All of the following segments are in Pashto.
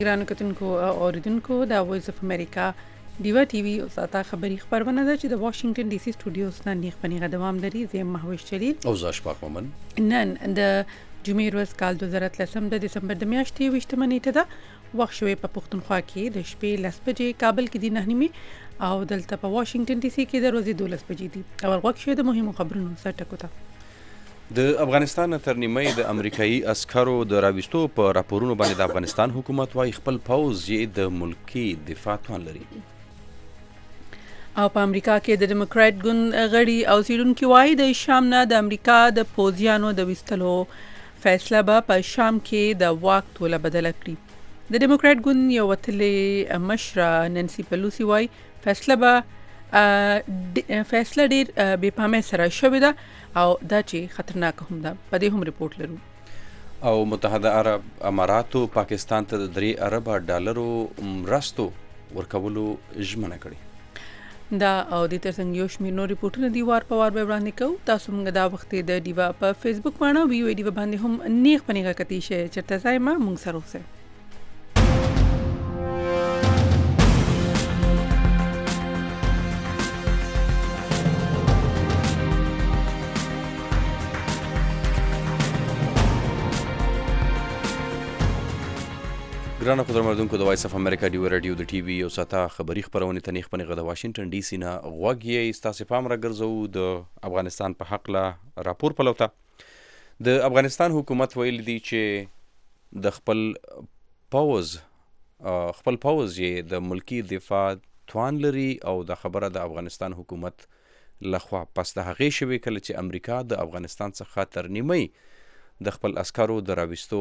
ګرانو کتونکو او اوریدونکو د وایس اف امریکا دیوا ټي وي او ساته خبري خبرونه ده چې د واشنگټن ډي سي سټوډیوز نه نیغ پنیغه دوام لري زم محوش چلیل او زاش پاک مومن نن د جمعې ورځ کال 2013 د دسمبر د میاشتې 28 نیټه ده وخت شوی په پښتونخوا کې د شپې 10 بجې کابل کې د 9 نیمه او دلته په واشنگټن ډي سي کې د ورځې 12 بجې دي او وخت شوی د مهمو خبرونو سره ټکوته د افغانستان تر نیمه د امریکایي عسکرو د راوستو په راپورونو باندې د افغانستان حکومت وايي خپل پوځ یې د ملکی دفاع توان لري او په امریکا کې د ډیموکرات ګوند غړي او سیډونکو وايي د شام نه د امریکا د پوځیانو د وستلو فیصله به په شام کې د واک توله بدل کړي د ډیموکرات ګوند یو وتلې مشره نانسي پیلوسی وايي فیصله ډیر بې پامه سره شوې ده او دا چې خطرناک هم ده په دې هم ریپورت لرو او متحده عرب اماراتو پاکستان ته د 3 ارب ډالرو مرستو ورکولو ژمنه کړې دا او د ترڅنګ یو شمېر نور ریپورتونه دی وار په وار به وړاندې کوو تاسو موږ دا وخت د دیوا په فیسبوک باندې ویو دیوا باندې هم نیغ پنیغه کتی شي چرته ځای ما موږ سره اوسه ګرانو قدرمنونکو د وایس اف امریکا دی رادیو د ټي وي او ساته خبري خبرونه تنیخ پنغه د واشنگټن ډي سي نه غوږی ستاسو پام راګرځو د افغانستان په حق لا راپور پلوته د افغانستان حکومت ویل دی چې د خپل پوز یې د ملکی دفاع توان لري او د خبره د افغانستان حکومت لخوا پس د هغې شوی کله چې امریکا د افغانستان څخه تر نیمه د خپل عسکرو د راوستو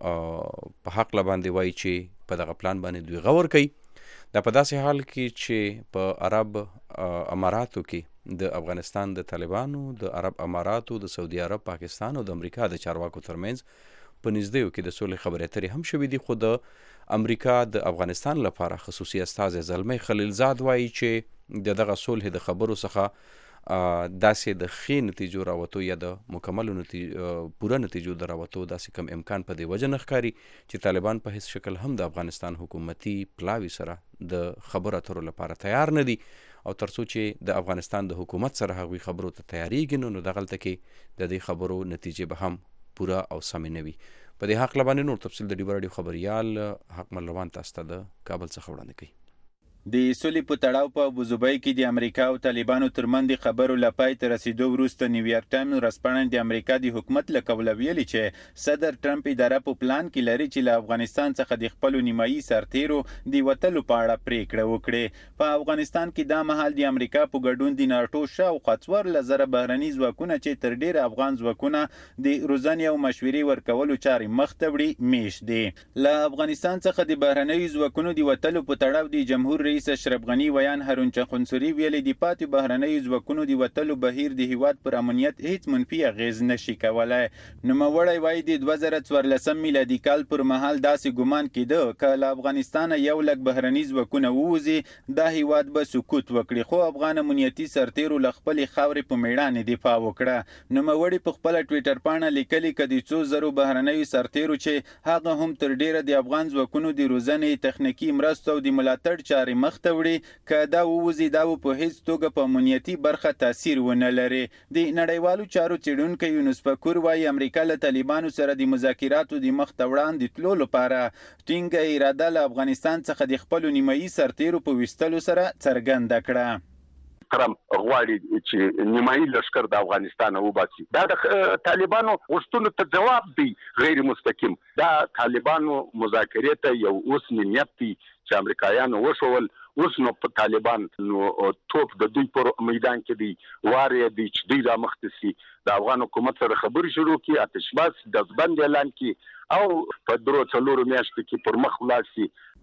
په حق باندې وایي چې په دغه پلان باندې دوی غور کوي دا په داسې حال کې چې په عرب اماراتو کې د افغانستان د طالبانو د عرب اماراتو د سعودي عرب پاکستان او د امریکا د چارواکو ترمنځ په نږدې کې د سولې خبرې اترې هم شوې دي خو د امریکا د افغانستان لپاره خصوصي استازی زلمی خلیلزاد وایي چې دغه صلح د خبرو څخه داسې د ښې نتیجو راوتو یا د مکملو پوره نتیجو د راوتو داسې کم امکان په دې وجه نه ښکاري چې طالبان په هیڅ شکل هم د افغانستان حکومتي پلاوي سره د خبرو اترو لپاره تیار نه دي او ترڅو چې د افغانستان د حکومت سره هغوی خبرو ته تیاریږي نو دغلته کې د دې خبرو نتیجې به هم پوره او سمې نه وي په دې حق باندې نور تفصیل د ډیو رادیو خبريال حق ملوان تاسو ته د کابل څخه وړاندې کوي د سولې په تړاو په ابوظبي کې د امریکا او طالبانو ترمنځ خبرو لپاره تر رسیدو وروسته نیویارک ټایمز ورځپاڼه د امریکا د حکومت له قوله ویلي چې صدر ټرمپ اداره په پلان کې لري چې له افغانستان څخه د خپل نیمایي سرتیرو د وټلو په اړه پریکړه وکړي په افغانستان کې دا مهال د امریکا په ګډون د ناتو شاوخوا 4000 بهرني ځواکونه چې تر ډیر افغان ځواکونه د روزنې او مشورې ورکولو چارې مخ ته وړي میش دي له افغانستان څخه د بهرني ځواکونو د وټلو په تړاو د جمهور رئیس اشرف غنی ویان هارون چخنسوري ویلي د پاتې بهرنۍ ځواکونو د وټلو بهیر د هیواد پر امنیت هیڅ منفي اغیز نشي کولای نوموړی وایي د 2014 میلادي کال پر مهال داسې ګمان کېده چې له افغانستان یو لږ بهرني ځواکونه ووځي دا هیواد به سکوت وکړي خو افغان امنیتي سرتیرو له خپلې خاورې په میړانې دفاع وکړه نوموړي په خپله ټویټر پاڼه لیکلي که د څو زرو بهرنیو سرتیرو چې هغه هم تر ډیره د افغان ځواکونو د روزنې تخنیکي مرستو او د ملاتړ چارې مخ ته وړي که دا ووځي دا په هیڅ توګه په امنیتي برخه تاثیر ونه لري د نړیوالو چارو څېړونکی یونس فکور وایي امریکا له طالبانو سره د مذاکراتو د مخ ته وړاندې تلو لپاره ټینګه اراده له افغانستان څخه د خپلو نیمایي سرتیرو په ویستلو سره څرګنده کړه ترامپ غواړي چې نیمایي لشکر د افغانستان وباسي دا د طالبانو غوښتنو ته جواب دی غیر مستقیم دا طالبانو مذاکرې ته یو اوس نیت دی چې امریکایانو وشول اوس نو په طالبان نو توپ د دوی پر میدان کې دی واره دی چې دوی را مخته سي د افغان حکومت سره خبرې شروع کړي آتشبس د بند اعلان کړي او په درو څلورو میاشتو کې پر مخ ولاړ شي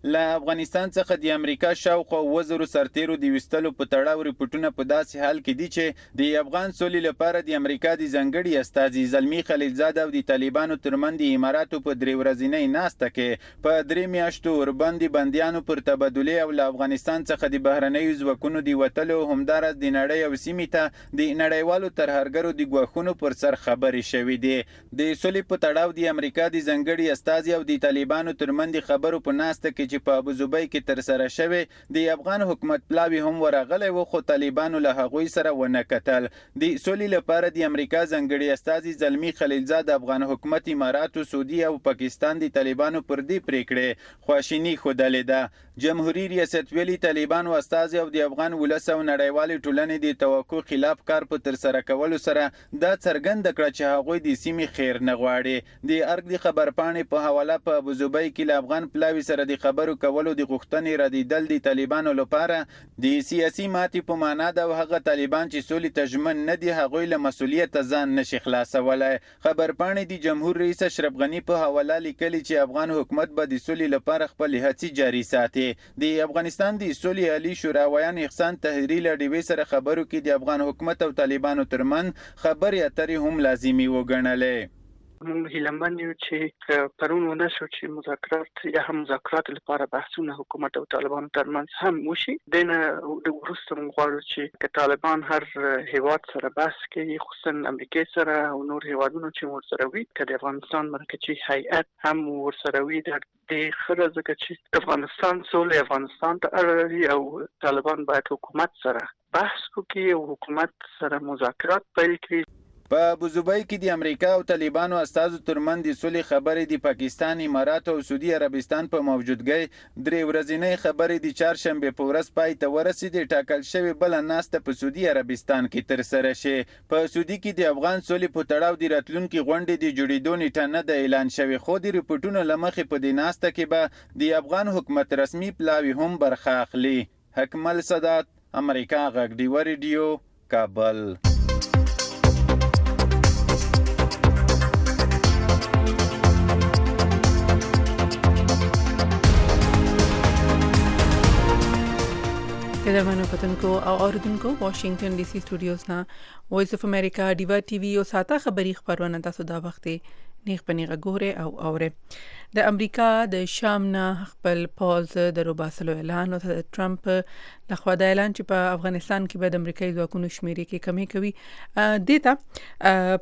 له افغانستان څخه د امریکا شاوخوا 2000 سرتیرو د وستلو په تړاو ریپورتونه په داسې حال کې دي چې د افغان سولې لپاره د امریکا د ځانګړي استازي زلمی خلیلزاد او د طالبانو ترمنځ د اماراتو په 3 ورځنۍ ناسته کې په 3 میاشتو ورباندې بندیانو پر تبادله او له افغانستان څخه د بهرنیو ځواکونو د وتلو همدارس د نړۍ او سیمې ته د نړیوالو ترهګرو د ګواښونو پر سر خبرې شوې دي. د سولې په تړاو د امریکا د ځانګړي استازي او د طالبانو ترمنځ خبرو په ناسته کې چې په ابوظبي کې تر سره شوی د افغان حکومت پلاوی هم ورغلی و خو طالبانو له هغوی سره ونه کتل. د سولې لپاره د امریکا ځانګړي استازي زلمی خلیلزاد افغان حکومت اماراتو سعودي او پاکستان د طالبانو پر دې پریکړې خواشینی ښودلې ده. جمهوریت ریاست ویلي طالبانو استازي او د افغان ولس او نړیوالې ټولنې د توقع خلاف کار په تر سره کولو سره دا څرګنده کړه چې هغوی د سیمې خیر نه غواړي. د ارګ د خبرپاڼې په حواله په ابوظبي کې له افغان پلاوی سره د خبرو کولو د غوښتنې ردیدل د طالبانو لپاره د سیاسي ماتې په معنا ده او هغه طالبان چې سولې ته ژمن نه دي هغوی له مسؤلیت ځان نشي خلاصولی. خبرپاڼې د جمهور رئیس اشرف غني په حواله لیکلي چې افغان حکومت به د سولې لپاره خپل هڅې جاري ساتي. د افغانستان د سولې عالی شوراویان احسان طاهري له ډیوې سره خبرو کې د افغان حکومت او طالبانو ترمنځ خبرې اترې هم لازمي وګڼلې. موږ هیلمن یو چې پرون ونه شو چې مذاکرات یا هم مذاکرات لپاره بحثونه حکومت او طالبان ترمنځ هم وشي. دنه وروسته موږ غواړو چې طالبان هر هیواد سره بحث کوي خصوصا امریکا سره او نور هیوادونو چې ورسره وي که د افغانستان مرکزي هیئت هم ورسره وي د خبره ځکه چې افغانستان سولې افغانستان ته اړ لري او طالبان باید حکومت سره بحث وکړي او حکومت سره مذاکرات پیل کړي. په ابوظبي کې د امریکا او طالبانو استازو ترمنځ د سولې خبرې د پاکستان، امارات او سعودي عربستان په موجودګۍ 3 ورځنۍ خبرې د چهارشنبه په ورځ پای ته ورسېدې. ټاکل شوې بله ناسته په سعودي عربستان کې تر سره شي. په سعودي کې د افغان سولې په تړاو د راتلونکي غونډې د جوړېدو نیټه نه ده اعلان شوې خو د ریپورټونو له مخې په دې ناسته کې به د افغان حکومت رسمي پلاوی هم برخه اخلي. حکمل سادات، امریکا غږ ډیوه ریډیو، کابل. قدرمنو کتونکو او اوریدونکو واشنگټن ډي سي سټوډیوز نه وایس اف امریکا ډیوا ټي وي او ساته خبري خبرونه تاسو دا وخت نیغ پنیغه ګوره او اوره. د امریکا د شام نه خپل پوز د روباسلو اعلان او د ټرمپ لخوا د اعلان چې په افغانستان کې به د امریکایي ځواکونو شمیرې کې کمی کوي دیتا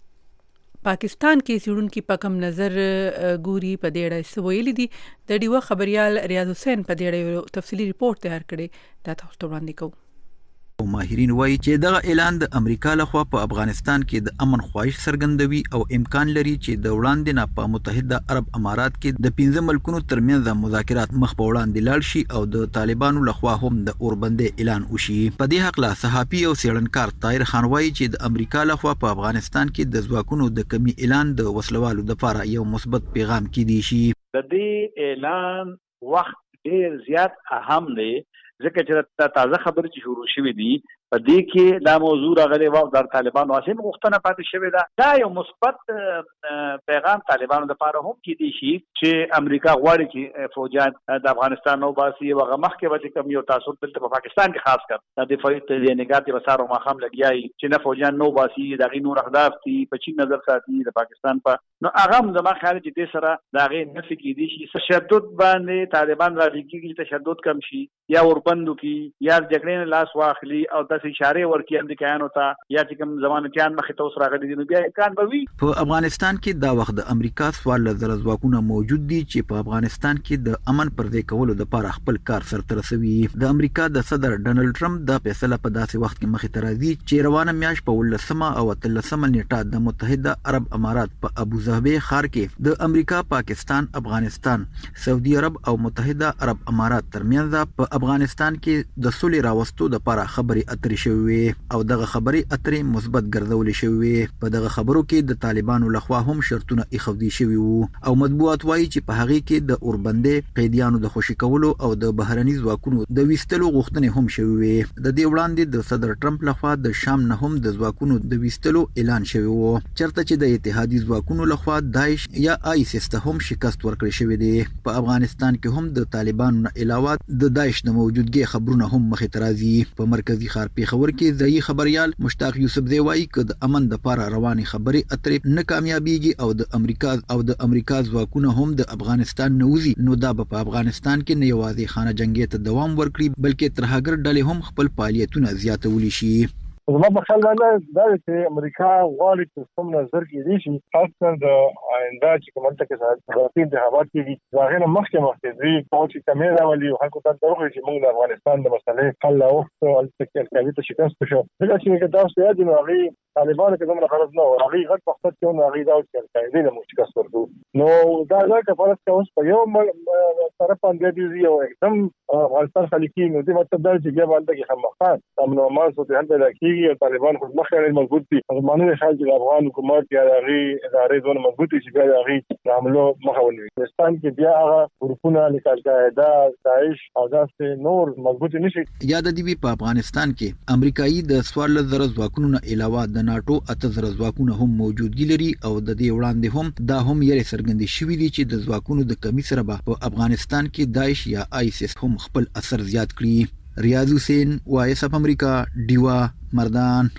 پاکستان کې سیړونکو په کم نظر ګوري په دې اړه سویل دي. د ډیوا خبريال ریاض حسین په دې اړه تفصیلی ریپورت تیار کړی دا تاسو ته وړاندې کوم. ماهرین وایي چې دغه اعلان د امریکا لخوا په افغانستان کې د امن خواهش څرګندوي او امکان لري چې د وړاندې نه په متحده عرب امارات کې د 15 ملکونو ترمنځ مذاکرات مخ په وړاندې لاړ شي او د طالبانو لخوا هم د اوربندې اعلان وشي. په دې حق لا صحافي او څېړنکار طاهر خان وایي چې د امریکا لخوا په افغانستان کې د ځواکونو د کمی اعلان د وسلوالو لپاره یو مثبت پیغام کېدی شي. د دې اعلان وخت ډیر زیات اهم دی ځکه چې تازه خبرې چې شروع شوې دي په دې کې دا موضوع راغلی و د طالبانو اسیم غوښتنه پاتې شوې ده. دا یو مثبت پیغام طالبانو لپاره هم کېدی شي چې امریکا غواړي چې فوجان د افغانستان نو باسي او هغه مخکې به کوم یو تاسو دلته په پاکستان کې خاص کر د دفاعي تدینګات وسارو مخام لګیای چې نه فوجان نو باسي دغه نور اهداف دي په چین نظر ساتي د پاکستان په نو هغه هم زما خیال چې د سره دغه نفي کېدی شي تشدد باندې طالبان راځي چې تشدد کم شي یا وربندو کې یا جګړې لاس واخلي او د اشاره ورکړي امریکایانو ته یا چې کوم ځوانان مخې ته اوس راغلي دي نو بیا امکان به وي. په افغانستان کې دا وخت د امریکا سوال لزر ځواکونه موجود دي چې په افغانستان کې د امن پر ځای کولو لپاره خپل کار سرته رسوي. د امریکا د صدر ډونالد ټرمپ دا فیصله په داسې وخت کې مخې ته راځي چې روانه میاشت په 18 او 13 نیټه د متحده عرب امارات په ابوظبي ښار کې د امریکا، پاکستان، افغانستان، سعودي عرب او متحده عرب امارات ترمنځ په افغانستان کې د سولې راوستو لپاره خبرې اترې اترې شوې او دغه خبرې اترې مثبت ګرځولې شوې. په دغه خبرو کې د طالبانو لخوا هم شرطونه ایښودل شوي وو او مطبوعات وایي چې په هغې کې د اوربندې قیدیانو د خوشي کولو او د بهرني ځواکونو د ویستلو غوښتنې هم شوي وې. د دې وړاندې د صدر ټرمپ لخوا د شام نه هم د ځواکونو د ویستلو اعلان شوی وو، چرته چې د اتحادي ځواکونو لخوا داعش یا آیسیس ته هم شکست ورکړی شوی دی. په افغانستان کې هم د طالبانو نه علاوه د داعش د موجودګۍ خبرونه هم مخې ته راځي. په مرکزي ښار پېښور کې ځایي خبریال مشتاق یوسفزی وایي که د امن دپاره روانې خبرې اترې نه کامیابیږي او د امریکا ځواکونه هم د افغانستان نه وځي، نو دا به په افغانستان کې نه یوازې خانه جنګۍ ته دوام ورکړي بلکې ترهګر ډلې هم خپل فعالیتونه زیاتولی شي. زما په خیال دا چې امریکا غواړي چې کوم نظر کې دي شي خاصه د آینده چې کومه کې صدارتي انتخابات کېږي دا غیر مخکې دوی چې کمیره ولي او خلکو ته دروغ چې موږ د افغانستان د مسلې حل او التکالي ته شکست شو دا چې تاسو یاد نو هغه طالبان کې زموږ غرض نه هغه غټ مقصد کې نو هغه دا چې القاعده له شکست ورکو نو دا کفارت کوي په یو طرف باندې دی او एकदम افغانستان خلیقي نو دې مطلب دا چې بیا باندې کې خامخا امن امان صورت حل پیدا کیږي او طالبان خود مخکې مضبوط دي. زمانه خلک د افغان حکومت یا د ادارې دونه مضبوط دي چې بیا د هغه عملو مخه ونیسي. افغانستان کې بیا هغه ګروپونه لکه القاعده، داعش او داسې نور مضبوط نشي. یاد دی په افغانستان کې امریکایي د 14,000 ځواکونو نه علاوه د ناتو 8,000 ځواکونه هم موجودګي لري او د دې وړاندې هم دا هم یې څرګندې شوې دي چې د ځواکونو د کمی سره په افغانستان کې داعش یا آیسیس هم خپل اثر زیات کړي. ریاض حسین، وایس اف امریکا، ډیوا، مردان.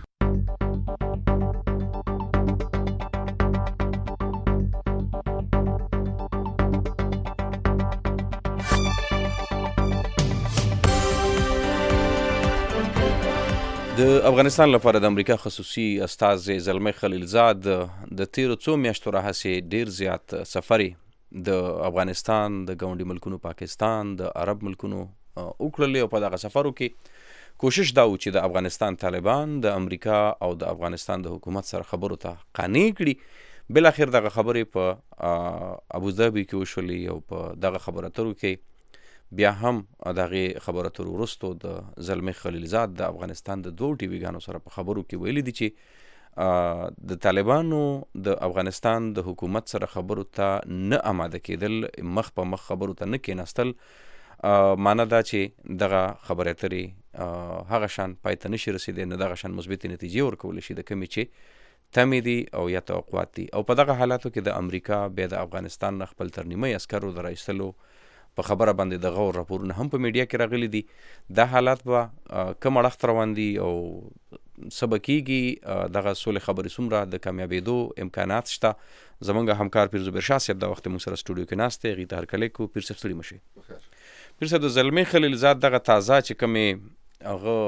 د افغانستان لپاره د امریکا خصوصي استازی زلمي خلیلزاد د تیرو څو میاشتو راهیسې ډیر زیات سفري د افغانستان د ګاونډي ملکونو پاکستان د عرب ملکونو وکړلې او په دغه سفرو کې کوشش دا و چې د افغانستان طالبان د امریکا او د افغانستان د حکومت سره خبرو ته قانع کړي. بل اخر دغه خبرې په ابوظبي کې وشولې او په دغه خبرو اترو کې بیا هم دغه خبرو اترو وروسته د زلمي خلیلزاد د افغانستان د دوه ټي وي ګانو سره په خبرو کې ویلي دي چې د طالبانو د افغانستان د حکومت سره خبرو ته نه آماده کېدل، مخ په مخ خبرو ته نه کېناستل، معنا دا چې دغه خبرې اترې هغه شان پای ته نشي رسېدی، نه دغه شان مثبتې نتیجې ورکولی شي د کمې چې تمې دي او یا توقعات دي. او په دغه حالاتو کې د امریکا بیا د افغانستان نه خپل ترنیمي عسکرو د رایستلو په خبره باندې د غور راپورونه هم په میډیا کې راغلي دي. دا حالات به کوم اړخ ته روان دي او څه به کېږي، دغه سولې خبرې څومره د کامیابېدو امکانات شته. زمونږ همکار پیر زبیر شاه صاحب دا وخت موږ سره سټوډیو کې ناست دی، هغې ته هرکلی کوو. پیر صاحب ستړي مه شئ. پیر صاحب د زلمي خلیلزاد دغه تازه چې کومې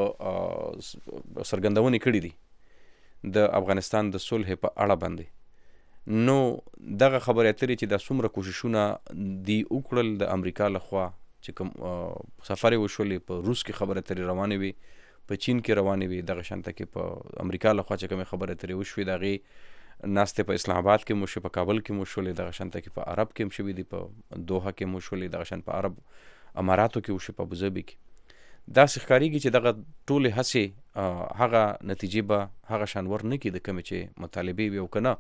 هغه څرګندونې کړي دي د افغانستان د صلح په اړه باندې، نو دغه خبرې اترې چې دا څومره کوششونه دي وکړل د امریکا لخوا چې کوم سفرې وشولې، په روس کې خبرې اترې روانې وي، په چین کې روانې وي، دغه شانته کې په امریکا لخوا چې کومې خبرې اترې وشوې د هغې ناستې په اسلام آباد کې مو شوې، په کابل کې مو شولې، دغه شانته کې په عرب کې هم شوې دي، په دوحه کې مو شولې، دغه شان په عرب اماراتو کې وشوې، په ابوظبي کې. داسې ښکارېږي چې دغه ټولې هڅې هغه نتیجې به هغه شان ور نه کړي د کومې چې مطالبې وي، او که نه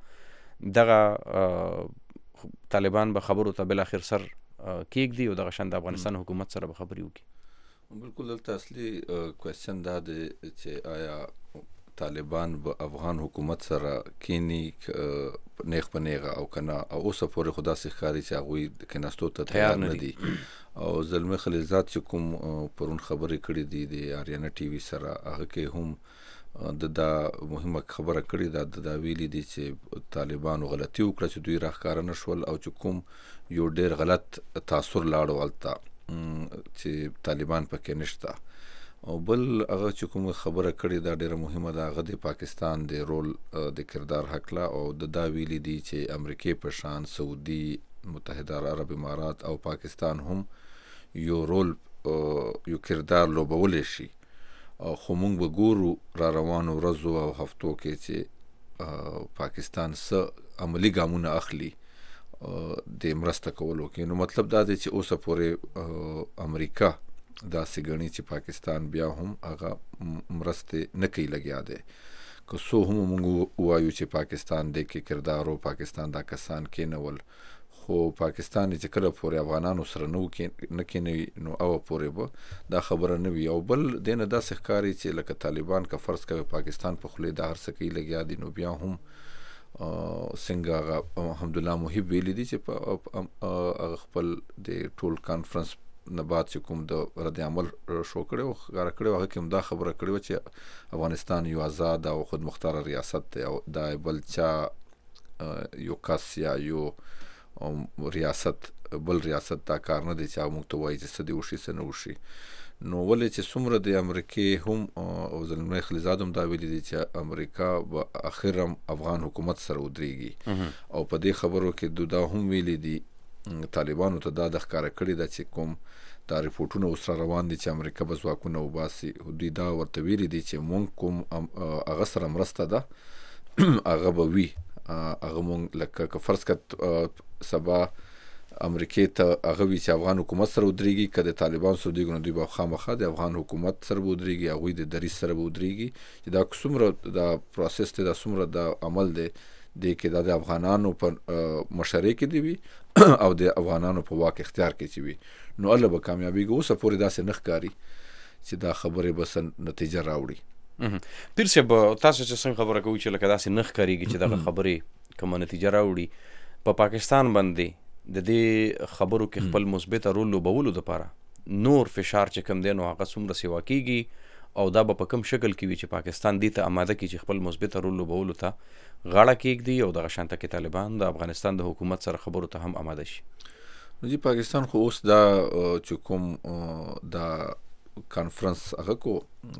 دغه طالبان به خبرو ته بالاخر سر کېږدي او دغه شان د افغانستان حکومت سره به خبرې وکړي. بالکل دلته اصلي کوېسچن دا دی چې آیا طالبان به افغان حکومت سره کینی نیغ په نیغه او که نه، او اوسه پورې خو داسې ښکاري چې هغوی د کېناستو ته تیار نه دي. او زلمي خلیلزاد چې کوم پرون خبرې کړې دي د آریانا ټي وي سره، هغه کې هم دا مهمه خبره کړې ده، دا ویلي دي چې طالبانو غلطي وکړه چې دوی راښکاره نه شول، او چې کوم یو ډېر غلط تاثر لاړو هلته چې طالبان پکې نشته. او بل هغه چې کومه خبره کړې دا ډېره مهمه ده، هغه د پاکستان د رول د کردار حقله، او دا ویلي دي چې امریکې په شان سعودي، متحده عرب امارات او پاکستان هم یو رول یو کردار لوبولی شي. خو مونږ به ګورو را روانو ورځو او هفتو کې چې پاکستان څه عملي ګامونه اخلي د مرسته کولو کې. نو مطلب دا دی چې اوسه پورې امریکا داسې ګڼي چې پاکستان بیا هم هغه مرستې نه کوي لګیا دی. که څو هم موږ وایو چې پاکستان دی کې کردار او پاکستان دا کسان کېنول، خو پاکستان چې کله پورې افغانانو سره نه کېنوي نو او پورې به دا خبره نه وي. او بل دی نه داسې ښکاري چې لکه طالبان که فرض کوي پاکستان په خولې د هر څه کوي لګیا دي، نو بیا هم څنګه هغه حمدالله محب ویلي دي چې هغه خپل د ټول کانفرنس نه بعد چې کوم د رد عمل شو کړی او ښکاره کړی و، هغه کې هم دا خبره کړې وه چې افغانستان یو آزاد او خود مختاره ریاست دی او دا بل چا یو کس یا یو ریاست بل ریاست دا کار نه دی چې هغه موږ ته وایي چې څه دې وشي څه نه وشي. نو ولې چې څومره د امریکې هم او زلمی خلیزاد هم دا ویلي دي چې امریکا به اخر هم افغان حکومت سره ودرېږي، او په دې خبرو کې دا هم ویلي دي طالبانو ته دا د ښکاره کړي ده چې کوم دا ریپورټونه اوس را روان دي چې امریکا به ځواکونه وباسي، دوی دا ورته ویلي دي چې مونږ کوم هغه سره مرسته ده هغه به وي، هغه مونږ لکه که فرض کړه سبا امریکې ته هغه وي چې افغان حکومت سره ودرېږي، که د طالبان سره ودرېږي نو دوی به خامخا د افغان حکومت سره به ودرېږي، هغوی د دریځ سره به ودرېږي. چې دا څومره دا پروسس دی، دا څومره دا عمل دی دی کې دا د افغانانو په مشرۍ کې دی وي او د افغانانو په واک اختیار کې چې وي، نو الله به کامیابیږي. اوسه پورې داسې نه ښکاري چې دا خبرې به نتیجه راوړي. پیر صاحب تاسو چې څنګه خبره کوئ چې لکه داسې نه ښکارېږي چې دغه خبرې کومه نتیجه راوړي، په پاکستان باندې د دې خبرو کې خپل مثبت رول لوبولو دپاره نور فشار چې کوم دی نو هغه څومره سیوا کېږي او دا به په کوم شکل کې وي چې پاکستان دې ته آماده کړي چې خپل مثبت رول لوبولو ته غاړه کېږدي او دغه شانته کې طالبان د افغانستان د حکومت سره خبرو ته هم آماده شي. نو جی پاکستان خو اوس دا چې کوم دا کانفرنس هغه کو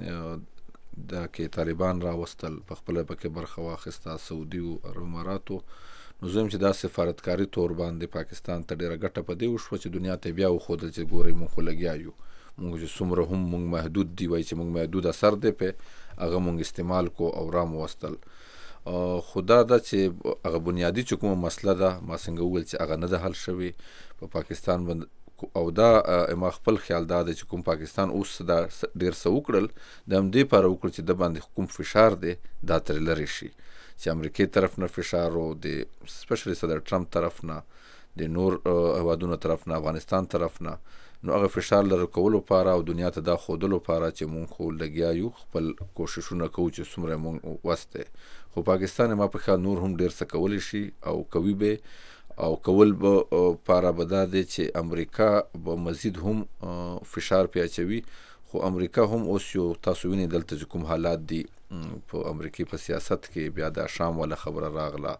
دا کې طالبان راوستل په خپله پکې برخه واخیسته سعودي او عرب اماراتو، نو زه هم چې دا سفارتکاري طور باندې پاکستان ته ډېره ګټه په دې وشوه چې دنیا ته بیا وښودل چې ګورئ مونږ خو لګیا یو، مونږ چې څومره هم مونږ محدود دی وایي چې مونږ محدود اثر دی په هغه مونږ استعمال کو او راموستل. خو دا ده چې هغه بنیادي چې کومه مسله ده ما څنګه وویل چې هغه نه ده حل شوې په پاکستان باندې، او دا ما خپل خیال دا ده چې کوم پاکستان اوس دا ډېر څه وکړل د همدې لپاره وکړل چې د باندې کوم فشار دی دا ترې لرې شي، چې امریکې طرف نه فشار او د سپیشلی صدر ټرمپ طرف نه د نور هیوادونو طرف نه افغانستان طرف نه، نو هغه فشار لرې کولو لپاره او دنیا ته دا ښودلو لپاره چې مونږ خو لګیا یو خپل کوششونه کوو چې څومره مونږ وس دی. خو پاکستان ما په خیال نور هم ډېر څه کولی شي او کوي به، او کول به لپاره به دا دی چې امریکا به مزید هم فشار پې اچوي. خو امریکا هم اوس یو تاسو وینئ دلته چې کوم حالات دي په امریکې په سیاست کې، بیا دا شام والا خبره راغله،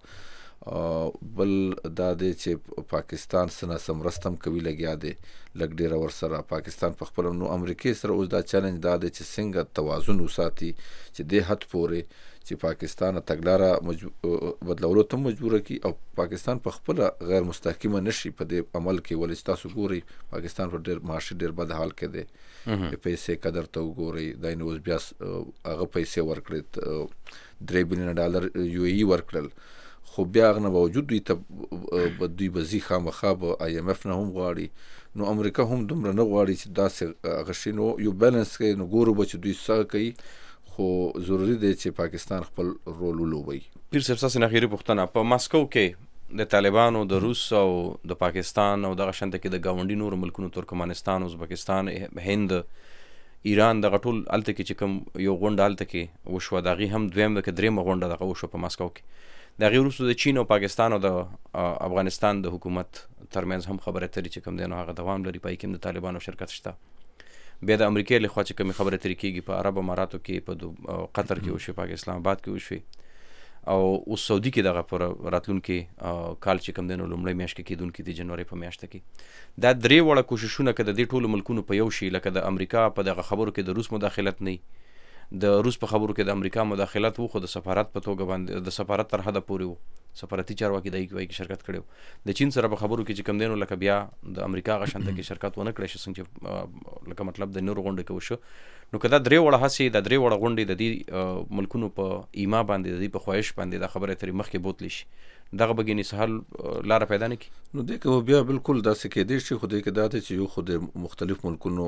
بل دا دی چې پاکستان سره څه مرسته هم کوي لګیا دی لږ ډېره ورسره پاکستان په خپله، نو امریکې سره اوس دا چلنج دا دی چې څنګه توازن وساتي چې دې حد پورې چې پاکستان تګلاره بدلولو ته مجبوره کړي او پاکستان په خپله غیر مستحکمه نشي په دې عمل کې. ولې چې تاسو ګورئ پاکستان په ډېر معاشي ډېر بد حال کې دی، پیسې قدر ته وګورئ، دا یې اوس بیا هغه پیسې ورکړې $3 بلین UAE ورکړل، خو بیا هغه نه باوجود دوی ته دوی به ځي خامخا به IMF نه هم غواړي، نو امریکا هم دومره نه غواړي چې داسې هغه شي، نو یو بیلنس کوي، نو ګورو به چې دوی څه کوي، خو ضروري دی چې پاکستان خپل رول ولوبوي. پیر صاحب ستاسې نه اخري پوښتنه، په ماسکو کې د طالبانو د روس او د پاکستان او دغه شانته کې د ګاونډي نورو ملکونو ترکمنستان، ازبکستان، هند، ایران دغه ټول هلته کې چې کوم یو غونډه هلته کې وشوه، د هغې هم دویم ده که درېیمه غونډه دغه وشوه په ماسکو کې، د هغې وروسته د چین او پاکستان او د افغانستان د حکومت ترمنځ هم خبرې اترې چې کوم دی نو هغه دوام لري، په هغې کې هم د طالبانو شرکت شته. بیا د امریکې لخوا چې کومې خبرې اترې کېږي په عرب اماراتو کې، په قطر کې وشوې، په اسلام آباد کې وشوې، او اوس سعودي کې دغه پر راتلونکي کال چې کوم دی نو لومړۍ میاشت کې کېدونکي د جنورۍ په میاشته کې. دا درې وړه کوششونه که د دې ټولو ملکونو په یو شي، لکه د امریکا په دغه خبرو کې د روس مداخلت نه، د روس په خبرو کې د امریکا مداخلت و، خو د سفارت په توګه باندې د سفارت تر حده پورې و، سفارتي چارواکي د هغې کې شرکت کړی و. د چین سره په خبرو کې چې کوم دی نو لکه بیا د امریکا هغه شانته کې شرکت ونه کړی شي، څنګه چې لکه مطلب د نورو غونډې کې وشو. نو که دا درې وړه هڅې، دا درې وړه غونډې د دې ملکونو په ایما باندې، د دې په خواهش باندې دا خبرې اترې مخکې بوتلی شي، دغه به ګینې سهل لاره پیدا نه کړي. نو دې کې بیا بالکل داسې کېدی شي، خو دې کې دا دی چې یو خو د مختلف ملکونو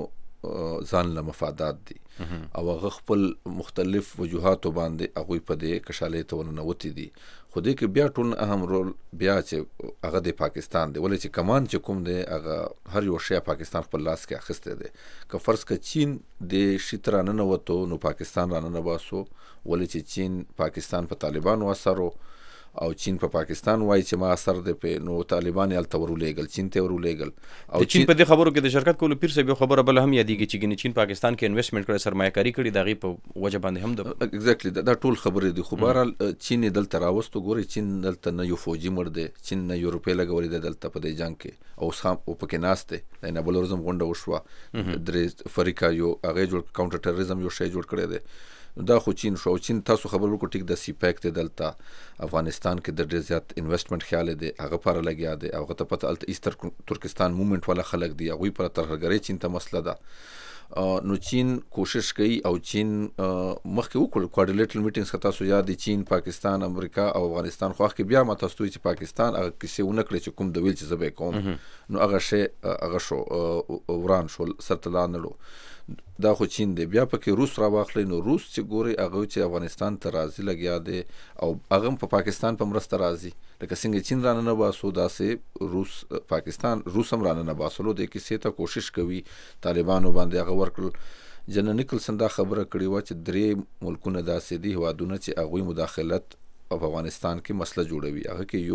ځان له مفادات دي او هغه خپل مختلف وجوهاتو باندې هغوی په دې کشالۍ ته ورننوتي دي. خو دې کې بیا ټول اهم رول بیا چې هغه د پاکستان دی، ولې چې کمان چې کوم دی هغه هر یو شی پاکستان خپل لاس کې اخیستی دی. که فرض که چین د شي ته راننوتو نو پاکستان راننه باسو، ولې چې چین پاکستان په طالبانو اثر او چین په پاکستان وایي چې ما اثر دی په، نو طالبان یې هلته ورولېږل، چین ته ورولېږل. او چین په دې خبرو کې د شرکت کولو پیر صاحب یو خبره بله هم یادېږي چې ګینې چین پاکستان کې انویسټمنټ کړی، سرمایه کاري کړې، د هغې په وجه باندې هم د اګزیکټلی دا ټول خبرې دي. خو بهرحال چین یې دلته راوستو. ګورئ چین دلته نه یو فوجي مړ دی، چین نه یو روپۍ لګولې ده دلته په دې جنګ کې، او اوس هم پکې ناست دی. د نابل ورځم غونډه وشوه، درې فریقه یو هغې جوړ کاونټر ټرریزم یو شی جوړ کړی دی. دا خو چین شو. چین تاسو خبر وکړو ټیک د سی پیک ته دلته افغانستان کې د ډېر زیات انویسټمنټ خیال دی، هغه پاره لګیا دی. هغه ته پته هلته ایستر ترکستان موومنټ والا خلک دي، هغوی پره ترهګرۍ چین ته مسله ده. نو چین کوشش کوي او چین مخکې وکړل کوارډینیټل میټینګز که تاسو یاد دي، چین، پاکستان، امریکا او افغانستان. خو هغه بیا ما تاسو ته چې پاکستان هغه کیسې ونه کړې چې کوم د ویل چې زه به یې کوم، نو هغه شی هغه شو وران شو، سرته لا نړو. دا خو چین دی. بیا پکې روس راواخلی، نو روس چې ګورئ هغه چې افغانستان ته راځي لګیا دی او هغه هم په پاکستان په مرسته راځي. لکه څنګه چین راننه باسو داسې پاکستان روس هم راننه باسلو. دې کیسې ته کوشش کوي طالبانو باندې هغه ورکړل. جنرال نیکلسن دا خبره کړې وه چې 3 ملکونه داسې دي هیوادونه چې هغوی مداخلت په افغانستان کې مسله جوړوي. هغه کې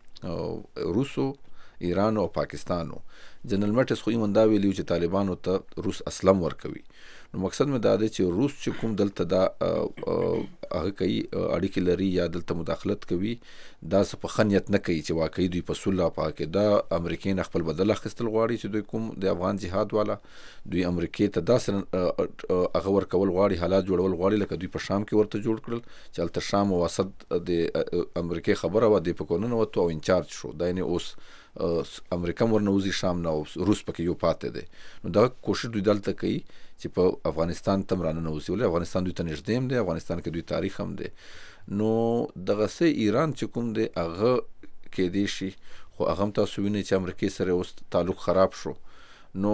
یو روسو، ایران او پاکستانو. جنرال میټس خو ایمن دا ویلیو چې طالبانو ته روس اسلم ورکوي. نو مقصد مې دا دی چې روس چې کوم دلته دا هغه کوي اړیکې لري یا دلته مداخلت کوي، دا څه په ښه نیت نه کوي چې واقعي دوی په صلح په کې دا امریکې نه خپل بدل اخیستل غواړي چې دوی کوم د افغان جهاد والا دوی امریکې ته داسې هغه ورکول غواړي، حالات جوړول غواړي لکه دوی په شام کې ورته جوړ کړل چې هلته شام او اسد د امریکې خبره وه، دی په کورننه وتو او انچارج شو. دا یعنې اوس امریکا ورنوځي شام نه او روس پکې یو پاتې دی. نو دا کوشش دوی دلته کوي چې په افغانستان تم راننوځي، ولې افغانستان دوی ته نږدې هم دی، افغانستان کې دوی تاریخ هم دی. نو دغسې ایران چې کوم دی هغه کیدی شي، خو هغه هم تاسو وینئ چې امریکې سره اوس تعلق خراب شو. نو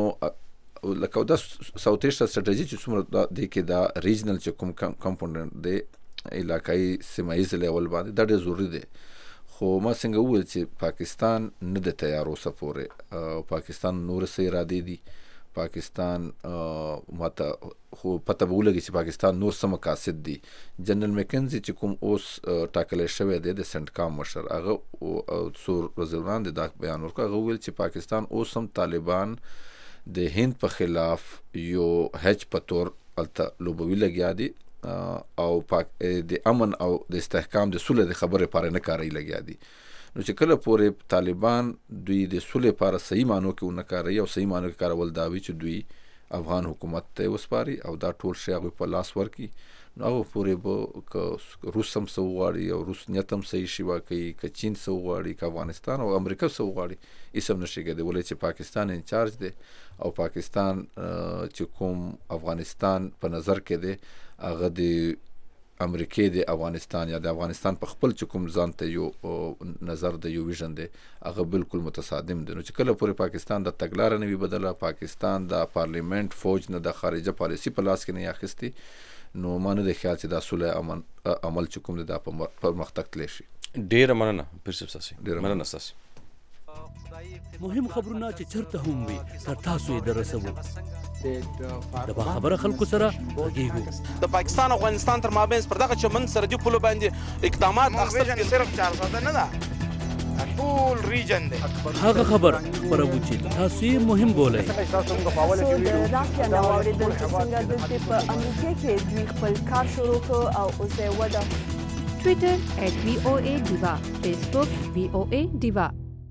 لکه دا ساوث ایشیا سټراتیجي چې څومره دی کې دا ریجنل چې کوم کمپوننټ دی علاقایي سیمه ییز لیول باندې دا ډېر ضروري دی. خو ما څنګه وویل چې پاکستان نه دی تیار اوسه پورې، پاکستان نور څه ارادې دي، پاکستان ماته خو پته به ولګي چې پاکستان نور څه مقاصد دي. جنرال میکنزي چې کوم اوس ټاکلی شوی دی د سنټکام مشر، هغه څو ورځې وړاندې دا بیان ورکړ. هغه وویل چې پاکستان اوس هم طالبان د هند په خلاف یو هج په تور هلته لوبوي لګیا دي او د امن او د استحکام د صلح د خبرې لپاره نه کاري لګیا دي. نو چې کله پورې طالبان دوی د صلح لپاره صحیح معنو کې ونه کاروي او صحیح معنو کې کارول دا وي چې دوی افغان حکومت ته وسپاري او دا ټول شی هغوی په لاس ورکړي، نو هغه پورې به که روس هم څه وغواړي او روس نیت هم صحیح شي واقعي، که چین څه وغواړي، که افغانستان او امریکا څه وغواړي، هېڅ هم نشي کېدی. ولې چې پاکستان انچارج دی او پاکستان چې کوم افغانستان په نظر کې دی هغه د امریکې د افغانستان یا د افغانستان په خپل چې کوم ځان ته یو نظر دی، یو ویژن دی، هغه بالکل متصادم دی. نو چې کله پورې پاکستان د تګلاره نه وي بدله، پاکستان د پارلیمنت فوج نه د خارجه پالیسي په لاس کې نه اخیستي، نو ما نه دی خیال چې دا صلح عمل چې کوم دی دا پرمختګ تللی شي. ډېره مننه پیر صاحب ستاسې، ډېره مننه ستاسې. مهم خبرونه چې چرته هم وي تر تاسو یې درسوو. د باخبره خلکو سره غږیږو. د پاکستان او افغانستان تر مابینځ پر دغه چمن سرحدي پولو باندې اقدامات اخیستل صرف 400 نه ده، ټول ریجن دی. هغه خبر خبرو چې تاسو یې مهم بولئ. د راکیا نو اوریدل چې څنګه دلته په امریکا کې دوی خپل کار شروع کړ او اوس یې وده. ټویټر @VOA_Diva، فیسبوک VOA Diva.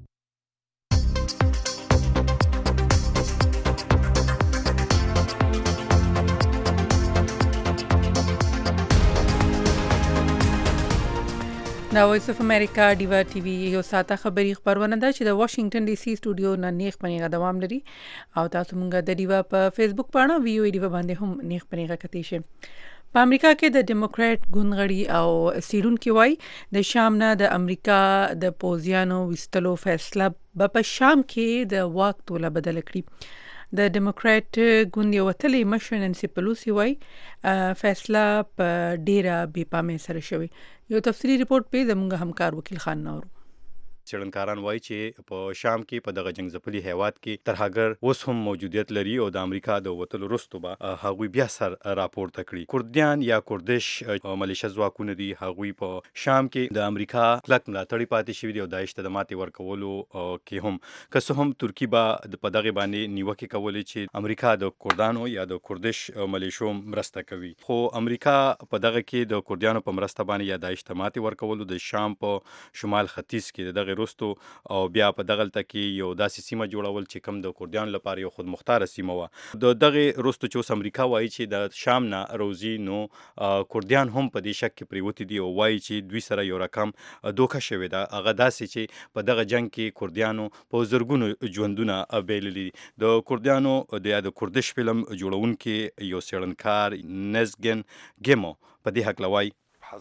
دا وایس اف امریکا ډیوا ټي وي یو ساته خبري خبرونه ده چې د واشنگټن ډي سي سټوډیو نه نیخ پنیغه دوام لري او تاسو مونږ د ډیوا په فیسبوک باندې ویو ډیوا باندې هم نیخ پنیغه کتی شي. په امریکا کې د ډیموکرات ګوندغړي او سیرونکو وای د شام نه د امریکا د پوزیانو وستلو فیصله په شام کې د وخت ولا بدل کړی. د ډیموکرات ګوند یو وتلی مشر نانسي پیلوسی وایي فیصله په ډیره بې پامۍ سره شوې. یو تفصیلي ریپورت په زموږ همکار وکیل خان نورو. څېړنکاران وایي چې په شام کې په دغه جنگ ځپلي هیواد کې ترهګر اوس هم موجودیت لري او د امریکا د وتلو وروسته به هغوی بیا سر راپورته کړي. کردیان یا کردش ملیشه ځواکونه دي، هغوی په شام کې د امریکا کلک ملاتړي پاتې شوي دي او داعش ته د ماتې ورکولو کې هم که څه هم ترکي به په دغه باندې نیوکې کولې چې امریکا د کردانو یا د کردش ملیشو مرسته کوي، خو امریکا په دغه کې د کردیانو په مرسته باندې یا داعش ته ماتې ورکولو د شام په شمال ختیځ کې دغه رستو او بیا په دغلته کې یو داسې سیمه جوړول چې کوم د کردیانو لپاره یو خود مختاره سیمه وه. د دغه رستو چې اوس امریکا وایي چې د شام نه روزي، نو کردیان هم په دې شک کې پریوتي دي او وایي چې دوی سره یو رقم دوکه شوې ده. هغه داسې چې په دغه جنگ کې کردیانو په زرګونو ژوندونه بایللي. د کردیانو د کردش فلم جوړونکي یو څېړنکار نزګن ګیمو په دې هکله وایي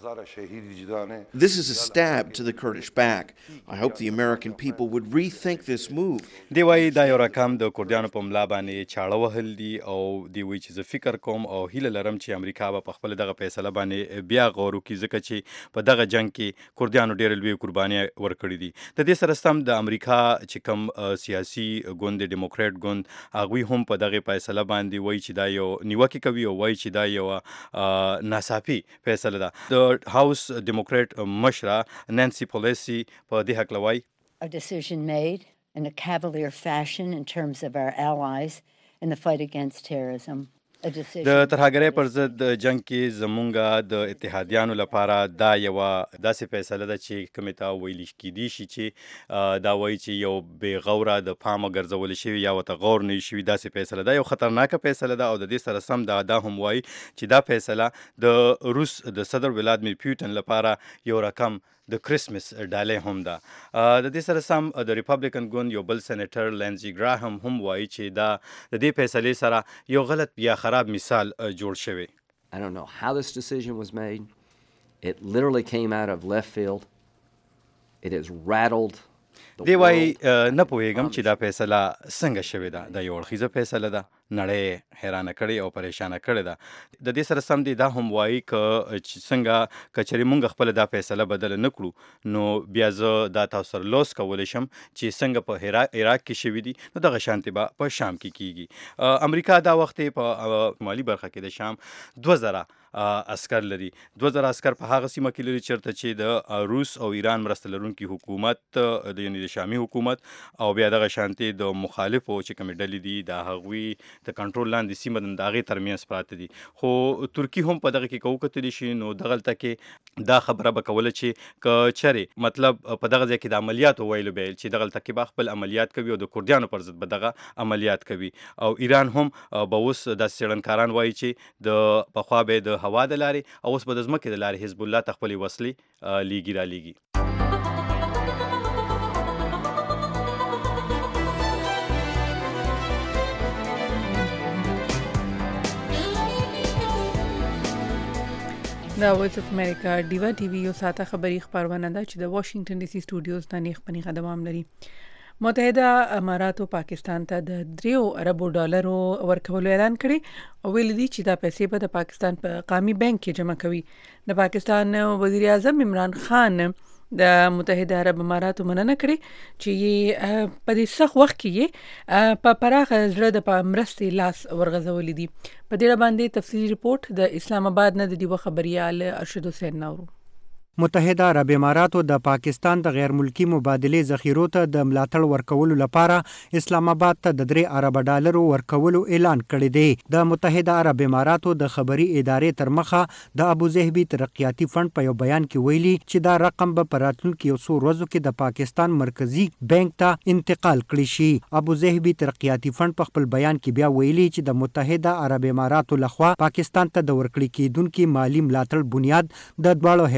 This is a stab to the Kurdish back. I hope the American people would rethink this move. دی وایي دا یو رقم د کردیانو په ملا باندې چاړه وهل دي او دی وایي چې زه فکر کوم او هیله لرم چې امریکا به په خپل دغه فیصله باندې بیا غور وکړي، ځکه چې په دغه جنگ کې کردیانو ډېرې لویې قربانۍ ورکړي دي. د دې سره سم د امریکا چې کوم سیاسي ګوند ډیموکرات ګوند هغوی هم په دغه فیصله باندې وایي چې دا یو نیوکې کوي او وایي چې دا یو ناڅاپي فیصله ده. د هاوس ډیموکرات مشره نانسي پیلوسی په دې هکله وایي A decision made in a cavalier fashion in terms of our allies in the fight against terrorism. د ترهګرۍ پر ضد جنگ کې زمونږ د اتحادیانو لپاره دا یوه داسې فیصله ده چې کومې ته ویلی کیدی شي چې دا وایي چې یو بې غوره د پامه ګرځول شوي یا ورته غور نه شوي داسې فیصله ده. یو خطرناکه فیصله ده او د دې سره سم دا هم وایي چې دا فیصله د روس د صدر ولادیمیر پوتین لپاره یو رقم د کرسمس ډالۍ هم ده. د دې سره سم د ریپبلیکن ګوند یو بل سینیټر لینزي ګراهم هم وایي چې دا د دې فیصلې سره یو غلط یا خراب مثال جوړ شوی. I don't know how this decision was made. It literally came out of left field. It has rattled دی وایي نه پوهېږم چې دا فیصله څنګه شوې ده. دا یو اړخیزه فیصله ده، نړۍ حیرانه کړې او پریشانه کړې ده. د دې سره سم دی دا هم وایي چې څنګه که چېرې موږ خپله دا فیصله بدله نه کړو نو بیا زه دا تاسو سره لوس کولی شم چې څنګه په عراق کې شوي دي نو دغه شانتې به په شام کې کیږي. امریکا دا وخت په شمالي برخه کې د شام 2000 عسکر لري. 2000 عسکر په هغه سیمه کې لري چېرته چې د روس او ایران مرسته لرونکي حکومت یعنې د شامي حکومت او بیا دغه شانتې د مخالفو چې کومې ډلې دي د هغوی د کنټرول لاندې سیمه د هغې ترمنځ پراته دي. خو ترکي هم په دغه کې که وکتلی شي نو دغلته کې دا خبره به کوله چې که چېرې مطلب په دغه ځای کې د عملیاتو ویلو به چې دغلته کې به خپل عملیات کوي او د کردیانو پر ضد به دغه عملیات کوي. او ایران هم به اوس داسې څېړنکاران وایي چې د پخوا به د هوا د لارې او اوس به د ځمکې د لارې حزب الله ته خپلې وسلې لیږي را لیږي. دا وایس اف امریکا ډیوا ټي وي یو ساته خبری خبرونه ده چې د واشنگټن ډي سي سټوډیوز نه نیخ پنی خدمام لري. متحده اماراتو پاکستان ته د 3 اربو ډالرو ورکولو اعلان کړی او ویل دي چې دا پیسې به د پاکستان په قومي بانک کې جمع کوي. د پاکستان وزیر اعظم عمران خان د متحده عرب اماراتو مننه کړې چې په دې سخت وخت کې په پراخه زړه د مرستې لاس ورغځولې دي. په دې باندې تفصیلي ریپورت د اسلام آباد نه د دیو خبريال ارشد حسین نورو. متحده عرب اماراتو د پاکستان د غیر ملکی مبادله ذخیرو ته د ملاتړ ورکولو لپاره اسلام آباد ته د 3 ارب ډالرو ورکولو اعلان کړی دی. د متحده عرب اماراتو د خبري ادارې تر مخه د ابوظهبي ترقیاتی فند په یو بیان کې ویلي چې دا رقم به په راتلونکو یو څو ورځو کې د پاکستان مرکزی بانک ته انتقال کړي شي. ابوظهبي ترقیاتی فند په خپل بیان کې بیا ویلي چې د متحده عرب اماراتو لخوا پاکستان ته د ورکړي کېدونکو مالی ملاتړ بنیاد د دواړو هیوادونو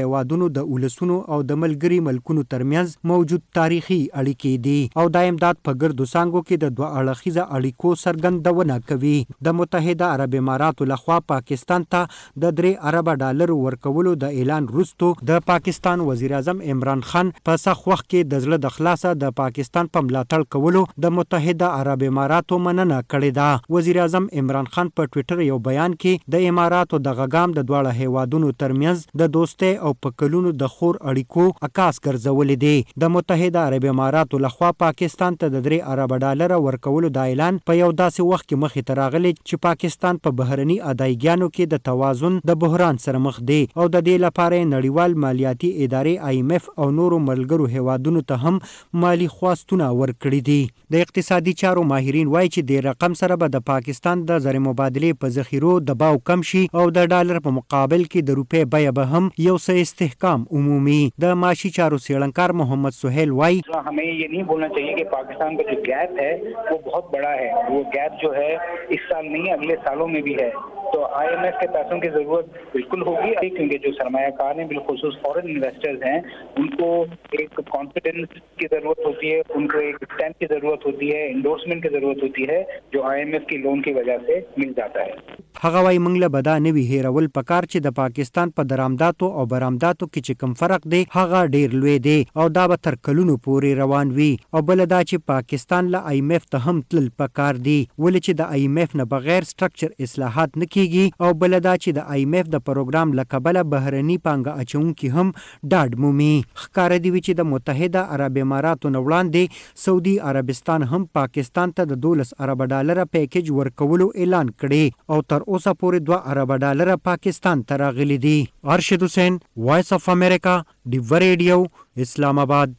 دواړو د ولسونو او د ملګري ملکونو ترمنځ موجود تاریخي اړیکې دي او دا امداد په ګردو څانګو کې د دوه اړخیزه اړیکو څرګندونه کوي. د متحده عرب اماراتو لخوا پاکستان ته د 3 ارب ډالر ورکولو د اعلان وروسته د پاکستان وزیر اعظم عمران خان په سخت وخت کې د زړه د خلاصه د پاکستان په ملاتړ کولو د متحده عرب اماراتو مننه کړې ده. وزیر اعظم عمران خان په ټوئیټر یو بیان کې د اماراتو د غګام د دواړه هیوادونو ترمنځ د دوستۍ او په کلونو د خور اړیکو عکاس ګرځولې دي. د متحده عرب اماراتو لخوا پاکستان ته د 3 ارب ډالر ورکولو د اعلان په یو داسې وخت کې مخې ته راغلی چې پاکستان په بهرني ادایګانو کې د توازن د بحران سره مخ دی او د دې لپاره نړیوال مالیاتي ادارې IMF او نورو ملګرو هیوادونو ته هم مالی خواستونه ورکړي دي. د اقتصادي چارو ماهرین وایي چې د رقم سره به د پاکستان د زر مبادلې په ذخیرو دباو کم شي او د ډالر په مقابل کې د روپے بیه به هم یو څه استحکام عمومي. د معاشي چارو څېړنکار محمد سہیل وایي हमें ये नहीं बोलना चाहिए कि पाकिस्तान का जो गैप है वो बहुत बड़ा है. वो गैप जो है इस साल नहीं अगले सालों में भी है. तो IMF के पैसों की जरूरत बिल्कुल होगी क्योंकि जो सरमायाकार हैं बिलखुसूस फॉरेन इन्वेस्टर्स हैं उनको एक कॉन्फिडेंस की जरूरत होती है, उनको एक स्टैम्प की जरूरत होती है, एंडोर्समेंट की जरूरत होती है जो IMF की लोन की वजह से मिल जाता है. هغه وايي موږ له بدا نه وی هیرول پکار چې د پاکستان په درآمداتو او برآمداتو کې چې کم فرق دی هغه ډیر لوی دی او دا به تر کلونو پورې روان وي او بل دا چې پاکستان له IMF ته هم تل پکار دی ولې چې د IMF نه بغیر سټرکچر اصلاحات نه کیږي او بل دا چې د IMF د پروګرام لکبله بهرني پانګه اچونکي هم ډاډ مومي. ښکار دی چې د متحده عرب اماراتو نه وړاندې سعودي عربستان هم پاکستان ته د 12 ارب ډالر پیکیج ورکولو اعلان کړي او تر اوسه پورې 2 ارب ډالر پاکستان ته راغلي دي. ارشد حسین، وایس اف امریکا، ډیو ریډیو، اسلام آباد.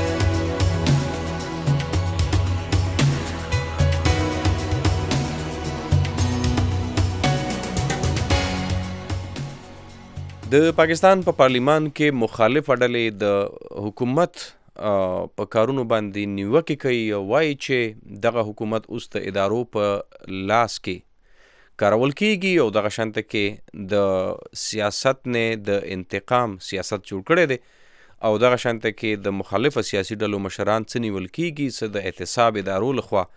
د پاکستان په پارلیمان کې مخالف ډلې د حکومت په کارونو باندې نیوکې کوي او وایي چې دغه حکومت اوس د ادارو په لاس کې کارول کیږي او دغه شانته کې د سیاست نه د انتقام سیاست جوړ کړی دی او دغه شانته کې د مخالفه سیاسي ډلو مشران څه نیول کیږي څه د احتساب ادارو لخوا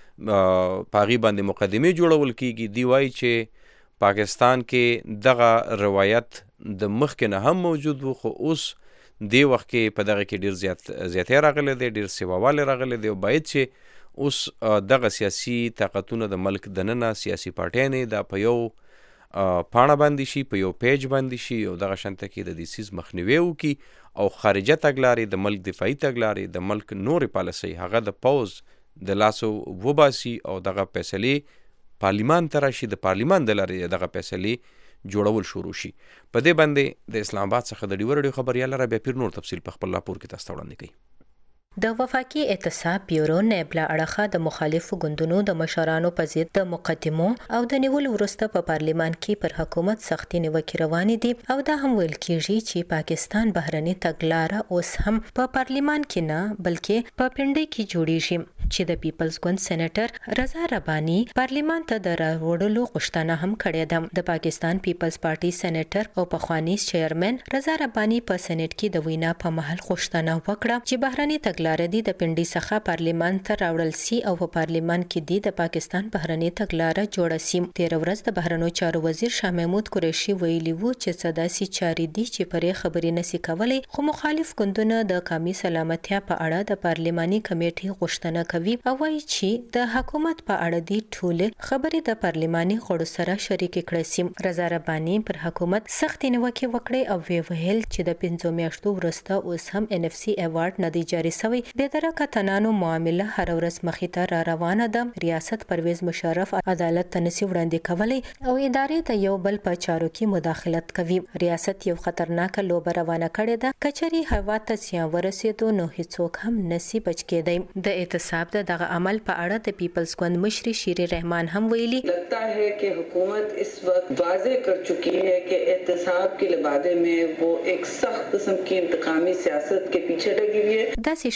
په هغې باندې مقدمې جوړول کیږي. دی وایي چې پاکستان کې دغه روایت د مخکې نه هم موجود و خو اوس دی وخت کې په دغه کې ډیر زیاتی راغلی دی، ډیر سیواوالی راغلی دی او باید چې اوس دغه سیاسي طاقتونه د ملک دننه سیاسي پارټیانې دا په یو پاڼه باندې شي، په یو پیج باندې شي او دغه شانته کې د دې څیز مخنیوی وکړي او خارجه تګلارې د ملک دفاعي تګلارې د ملک نورې پالیسۍ هغه د پوز د لاسو وباسي او دغه فیصلې پارلیمان ته راشي، د پارلیمان د لارې دغه فیصلې جوړول شروع شي. په دې باندې د اسلام آباد څخه د ډیو ریډیو خبریال رابعه پیر نور تفصیل په خپل راپور کې تاسو ته وړاندې کوي. د وفاقي اعتصاب بیورو نیبلا اړخه د مخالفو ګوندونو د مشرانو په ضد د مقدمو او د نیول وروسته په پارلیمان کې پر حکومت سختي نیوکې روانې دي او دا هم ویل کیږي چې پاکستان بهرني تګلاره اوس هم په پارلیمان کې نه بلکې په پنډۍ کې جوړیږي چې د پیپلز ګوند سېنیټر رضا رباني پارلیمان ته د راوړلو غوښتنه هم کړې ده. د پاکستان پیپلز پارټي سېنیټر او پخوانی چیرمن رضا رباني په سېنیټ کې د وینا په محل غوښتنه وکړه چې بهرني تګلاره دی د پنډۍ څخه پارلیمان ته راوړل سي او په پارلیمان کې دی د پاکستان بهرني تګلاره جوړه سي. تیر ورځ د بهرنیو چارو وزیر شاه محمود قریشي ویلي وو چې څه داسې چارې دي چې پرې خبرې نشي کولی خو مخالف ګوندونه د قومي سلامتیا په اړه د پارلیماني کمیټې غوښتنه کوي او وایي چې د حکومت په اړه دي ټولې خبرې د پارلیماني غړو سره شریک کړي سي. رضا رباني پر حکومت سخت نیوکې وکړې او ویل چې د 5 میاشتو وروسته اوس هم NFC ایوارډ نه دی جاري شوی. بېدرکه تنانو معامله هر ورځ مخې ته را روانه ده. ریاست پرویز مشرف عدالت ته نشي وړاندې کولی او ادارې ته یو بل په چارو کې مداخلت کوي. ریاست یو خطرناکه لوبه روانه کړې ده، کچري هوا ته زیان ورسېدو نو هیڅوک هم نشي بچ کېدی. د اعتصاب دغه عمل په اړه د پیپلز ګوند مشر شیر رحمان هم ویلي لگتا ہے کہ حکومت اس وقت واضح کر چکی ہے کہ احتساب کے لبادے میں وہ ایک سخت قسم کی انتقامی سیاست کے پیچھے لگی ہوئی ہے. داسې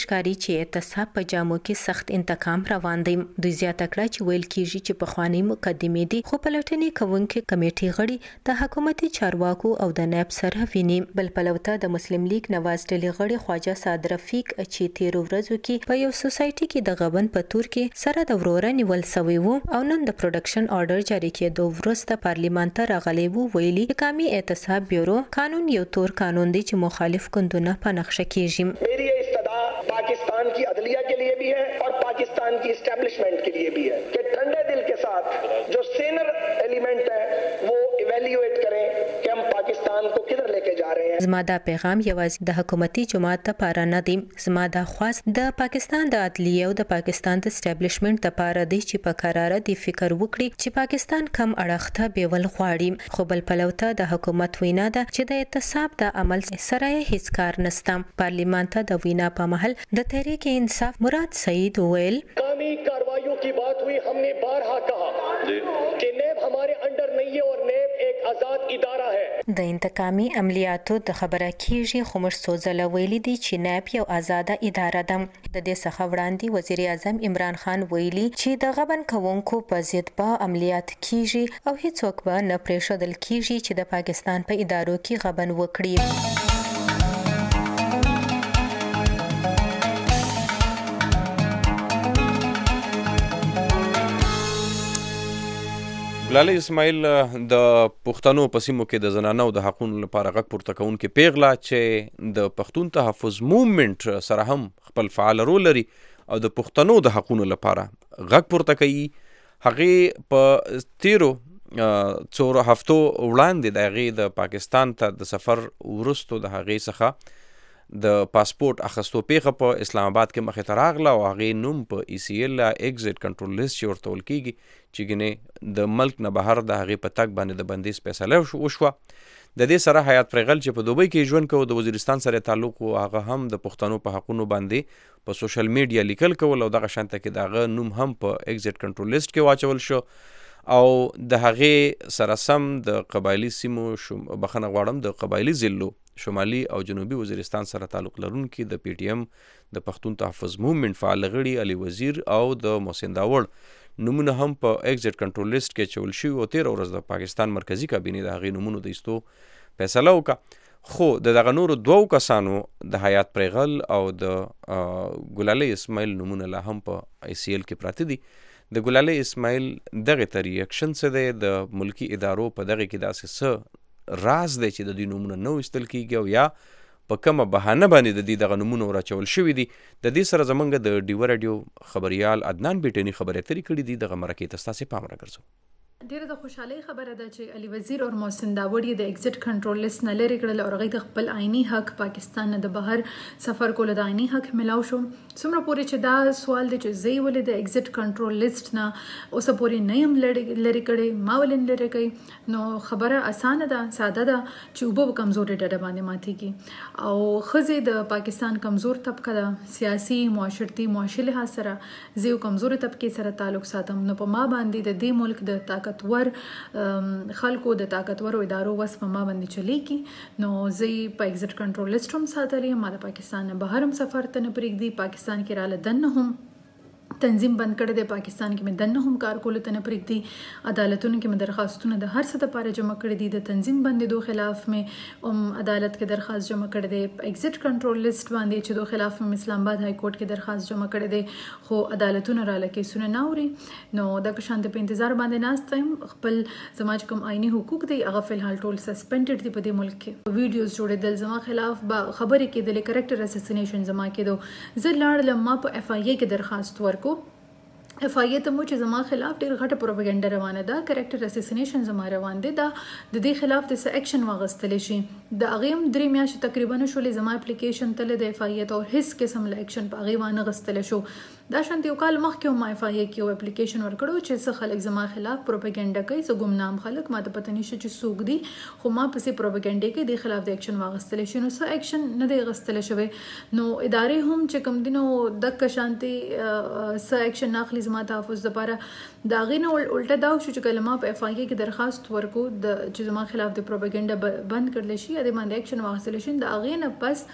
ښکاري چې اعتصاب په جامو کې سخت انتقام روان دی. دوی زیاته کړه چې ویل کیږي چې پخواني مقدمې دي خو پلټنې کوونکي کمیټې غړي د حکومتي چارواکو او د نیب سره ویني. بل پلوته د مسلم لیگ نواز ډلې غړي خواجه سعد رفیق چې تیر ورځو کې په یو سوسایټي کې د غبن په تور کې سره د وروره نیول شوی وو او نن د پروډکشن آرډر جاری کېدو وروسته پارلیمان ته راغلی وو. ویلي قومي اعتصاب بیورو قانون یو تور قانون دی چې مخالف ګوندونه په نقشه کېږي. मेरी ये इस्तदा पाकिस्तान की अदलिया के लिए भी है और पाकिस्तान की एस्टेब्लिशमेंट के लिए भी है कि ठंडे दिल के साथ जो सेनर एलिमेंट है वो इवैल्यूएट करें कि हम पाकिस्तान को किधर लेके जा रहे हैं. زما دا پیغام یوازې د حکومتي جماعت لپاره نه دی. زما دا خواست د پاکستان د عدلیه او د پاکستان د اسټابلیشمنت لپاره دی چې په قراره دی فکر وکړي چې پاکستان کم اړخ ته بیول غواړي. خو بل پلوته د حکومت وینا ده چې د اعتصاب د عمل سره هیڅ کار نشته. پارلیمان ته د وینا په محل د تحریک انصاف مراد سعید ویل قومی کارروائیوں کی بات ہوئی. हमने बारहा कहा कि नेब हमारे अंडर नहीं है और नेब एक आजाद इदारा है. د انتقامي عملیاتو د خبره کیږي خو موږ څو ځله ویلي دي چې نیب یو آزاده اداره ده. د دې څخه وړاندې وزیر اعظم عمران خان ویلي چې د غبن کوونکو په ضد به عملیات کیږي او هیڅوک به نه پرېښودل کیږي چې د پاکستان په ادارو کې غبن وکړي. ګلالۍ اسماعیل د پښتنو په سیمو کې د زنانو د حقونو لپاره غږ پورته کوونکې پیغله چې د پښتون تحفظ موومنټ سره هم خپل فعال رول لري او د پښتنو د حقونو لپاره غږ پورته کوي. هغې په تیرو څو هفتو وړاندې د هغې د پاکستان ته د سفر وروستو د هغې څخه د پاسپورت اخستو پیښه په اسلام آباد کې مخې ته راغله او هغې نوم په ECL ایگزیټ کنټرول لیست چې ورته ویل کېږي چې ګنې د ملک نه بهر د هغې په تګ باندې د بندیز فیصله وشوه. د دې سره حیات پریغل چې په دوبۍ کې ژوند کوي د وزیرستان سره تعلق و هغه هم د پښتنو په حقونو باندې په سوشل میډیا لیکل کول او دغه شانته کې د هغه نوم هم په ایگزیټ کنټرول لیست کې واچول شو او د هغې سره سم د قبایلي سیمو بخښنه غواړم د قبایلي ضلعو شمالي او جنوبي وزیرستان سره تعلق لرونکي د PTM د پښتون تحفظ موومنټ فعال غړي علي وزیر او د محسن داوړ نمونه هم په ایگزیټ کنټرول لیست کې چول شي او 13 ورځ د پاکستان مرکزی کابینې د هغې نمونو د ایستو فیصله وکړه. خو د دغه نورو دوو کسانو د حیات پریغل او د ګلالۍ اسماعیل نمونه لا هم په ICL کې پراته دي. د ګلالۍ اسماعیل دغه ته ریاکشن څه دی؟ د ملکی ادارو په دغه کې داسې څه راز دی چې د دوی نومونه نه ویستل کېږي او یا په کومه بهانه باندې د دې دغه نومونه راچول شوي دي؟ د دې سره زموږ د ډیوه راډیو خبریال عدنان بیټني خبرې اترې کړي دي. دغه مرکې ته ستاسې پام راګرځو. ډیره د خوشحالۍ خبره ده چې علي وزیر او محسن داوړ د ایگزیټ کنټرول لیست نه لري کړل او هغوی د خپل عیني حق پاکستان نه د بهر سفر کولو د عیني حق ملاو شو. څومره پورې چې دا سوال دی چې زه یې ولې د ایگزیټ کنټرول لیست نه اوسه پورې نه یم لرې کړی ما ولې نه لرې کوي نو خبره اسانه ده ساده ده چې اوبه په کمزورې ډډه باندې ماتېږي او ښځې د پاکستان کمزور طبقه ده سیاسي معاشرتي معاشي لحاظ سره زه یو کمزورې طبقې سره تعلق ساتم نو په ما باندې د دې ملک د طاقتور خلکو د طاقتورو ادارو وس په ما باندې چلیږي نو زه په ایگزیټ کنټرول لیست هم ساتلی ما د پاکستان نه بهر هم سفر ته نه پرېږدي. پاکستان کې راله دننه هم تنظیم بند کړی دی. پاکستان کې مې دننه هم کار کولو ته نه پرېږدي. عدالتونو کې مې درخواستونه د هر څه دپاره جمع کړي دي. د تنظیم بندېدو خلاف مې عدالت کې درخواست جمع کړی دی. په ایگزیټ کنټرول لیست باندې چې دو خلاف مې اسلام آباد های کورټ کې درخواست جمع کړی دی خو عدالتونه راله کیسونه نه اوري نو دغه شانته په انتظار باندې ناست یم. خپل زما چې کوم عیني حقوق دی هغه فلحال ټول سسپینډډ دي په دې ملک کې. ویډیوز جوړېدل زما خلاف به خبرې کېدلې کریکټر اساسینیشن زما کېدو زه لاړلم ما په FIA کې درخواست ورکو. FIA ته مو چې زما خلاف ډېر غټه پروپاګنډا روانه ده کریکټر اساسینیشن زما روان دی دا د دې خلاف د څه اکشن واغستلی شي. د هغې هم 3 میاشتې تقریبا شولې زما اپلیکیشن تللی د FIA ته او هېڅ قسم له اکشن په هغې وانه غستلی شو. دا شانت یو کال مخکې هم ما FIA کې یو اپلیکیشن ورکړو چې څه خلک زما خلاف پروپاګنډا کوي څه ګمنام خلک ما ته پته نشته چې څوک دي خو ما پسې پروپاګنډې کوي د خلاف د اکشن واغستلی شي نو څه اکشن نه دی غستلی شوی نو ادارې هم چې کوم دي نو دغه شانتې څه اکشن نه اخلي زما تحفظ دپاره. د هغې نه الټه دا وشو چې کله ما په FIA کې درخواست ورکو چې زما خلاف د پروپاګنډا بند کړلی شي یا د باندې اکشن واخیستلی شي د هغې نه پس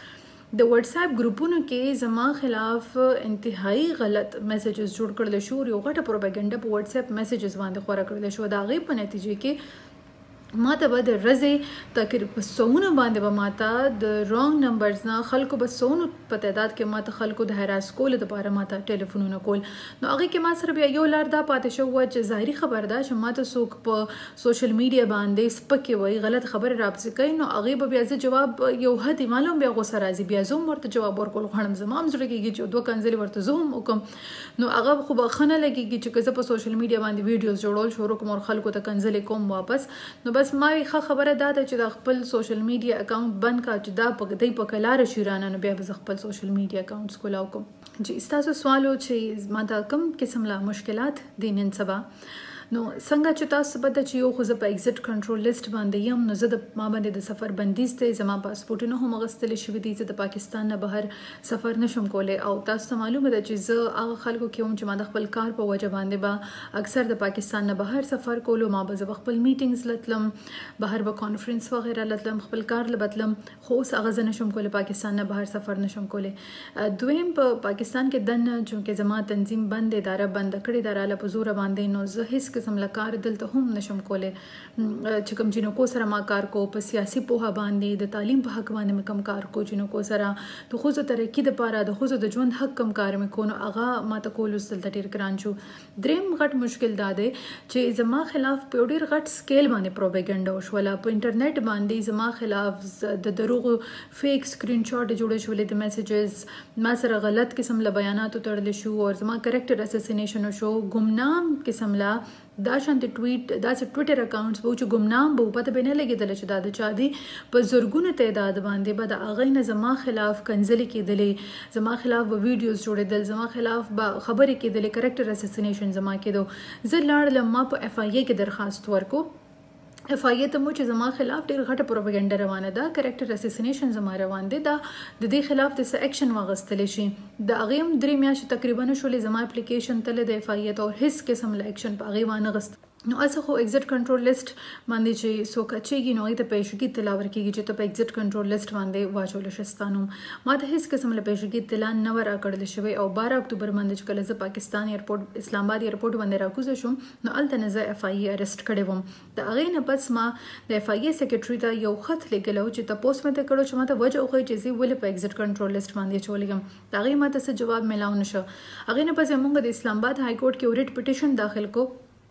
د واتس اپ ګروپونو کې زما خلاف انتهایی غلط میسیجز جوړ کړل شو، یو غټه پروپاګاندا په واتس اپ میسیجز باندې خورا کړل شو. دا غي په نتیجه کې ما ته به د ورځې تقریبا سونه باندې به ما ته د رانګ نمبرز نه خلکو به سونه په تعداد کې ما ته خلکو د هراس کول لپاره ما ته ټلیفونونه کول. نو هغه کې ما سره بیا یو لار دا پاتې شو چې ظاهري خبر ده چې ما ته څوک په سوشل میډیا باندې سپکې وایي، غلط خبر راپسې کوي، نو هغه به بیا جواب یو حد معلوم بیا غوسه راځي، بیا زوم ورته جواب ورکول غواړم، زما هم زړه کېږي چې دوه کنځلې ورته زوم وکم. نو هغه خو به ښه نه لګېږي چې که زه په سوشل میډیا باندې ویډیوز جوړول شروع کوم او خلکو ته کنځلې کوم واپس. نو بس ما ښه خبره دا ده چې د خپل سوشل میډیا اکاونټ بند کا چې دا په دې په کلار شیرانه نو بیا به خپل سوشل میډیا اکاونټس کولاو کوم. چې تاسو سوالو چې ما دا کوم قسم لا مشکلات دي نن سبا، نو څنګه چې تاسو به د چې یو خو زه په ایگزیټ کنټرول لیست باندې یم، نو زه د ما باندې د سفر بندیز ته زما پاسپورټونه هم غستل شوی دي، زه د پاکستان نه بهر سفر نشم کولای. او تاسو ته معلومه ده چې زه هغه خلکو کې هم چې ما د خپل کار په وجه باندې به اکثر د پاکستان نه بهر سفر کولو، ما به زه خپل میټینګز لتلم، بهر به کانفرنس وغیرہ لتلم، خپل کار لبتلم، خو اوس هغه زه نشم کولای، پاکستان نه بهر سفر نشم کولای. دویم په پاکستان کې دنه چونکه زما تنظیم بند اداره بند کړې ده راله په زور باندې، نو زه هیڅ قسم له کار دلته هم نشم کولای. چې کوم جنکو سره ما کار کو په سیاسي پوهه باندې د تعلیم په حق باندې مې کم کار کو، جنکو سره د خوځو ترقی د پاره د خوځو د ژوند حق کم کار مې کو، نو هغه ما ته کول وسل د ډیر ګران شو. دریم غټ مشکل دا دی چې زما خلاف په ډیر غټ سکیل باندې پروپاګاندا وشوله په انټرنیټ باندې، زما خلاف د دروغ فیک سکرین شاټ جوړ شولې د میسیجز، ما سره غلط قسم له بیانات تړل شو او زما کریکټر اساسینیشن شو، ګمنام قسم لا دا شانت ټویټ دا ټویټر اکاونټس به چې ګمنام به پته به نه لګېدل چې دا د چا دي، په زرګونو تعداد باندې به د هغې نه زما خلاف کنځلې کېدلې، زما خلاف به ویډیوز جوړېدل، زما خلاف به خبرې کېدلې، کریکټر اساسینیشن زما کېدو. زه لاړلم، ما په اف آی اے کې درخواست ورکو، اف آی اے ته مو چې زما خلاف ډېر غټه پروپاګاندا روانه ده، کریکټر اساسینیشن زما روان دی، دا د دې خلاف د څه اکشن واغستلی شي. د هغې هم 3 میاشتې تقریبا شولې زما اپلیکیشن تللی د اف آی اے ته او هیڅ قسم له اکشن په هغې وانه غست. نو اسه خو ایگزیټ کنټرول لیست باندې چې څوک اچيږي نو ایته پېښګي اطلاع ورکړي چې ته په ایگزیټ کنټرول لیست باندې واچول شستانو. ما ته هیڅ قسم له پېښګي اطلاع نه ورکړل شوی او 12 اکتوبر باندې چې کله زه پاکستان ایرپورټ اسلام آباد ایرپورټ باندې راکوزه شوم نو الته نه زه اف آی اے اریسټ کړی وم. د هغې نه پس ما د اف آی اے سیکریټري ته یو خط لیکلو چې تاسو مته کړو چې ما ته وجه اوخی چې زه ولې په ایگزیټ کنټرول لیست باندې چولېږم. د هغې ما ته څه جواب ملاو نشو. هغې نه پس موږ د اسلام آباد های کورټ کې ریټ پټیشن داخل کو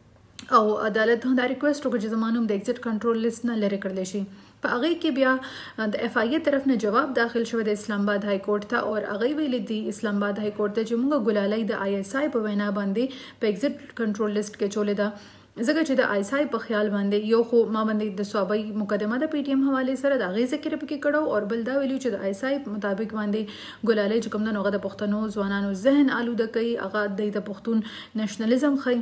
او عدالت دا ریکوست وکړ چې زمانوم د ایگزیټ کنټرول لیست نه لري کړل شي. په هغه کې بیا د اف آی اے طرف نه جواب داخل شو د اسلام آباد های کورټ ته او هغه ویل دي اسلام آباد های کورټ ته چې موږ ګلالۍ د آی ایس آی په وینا باندې په ایگزیټ کنټرول لیست کې چولې ده، ځکه چې د آی ایس آی په خیال باندې یو خو ما باندې د صوابۍ مقدمه د پی ټی ایم حواله سره د هغې ذکر پکې کړو او بل دا ویلو چې د آی ایس آی مطابق باندې ګلالۍ چې کوم د هغه د پښتنو ځوانانو ذهن آلوده کوي، هغه د پښتون نېشنلزم ښيي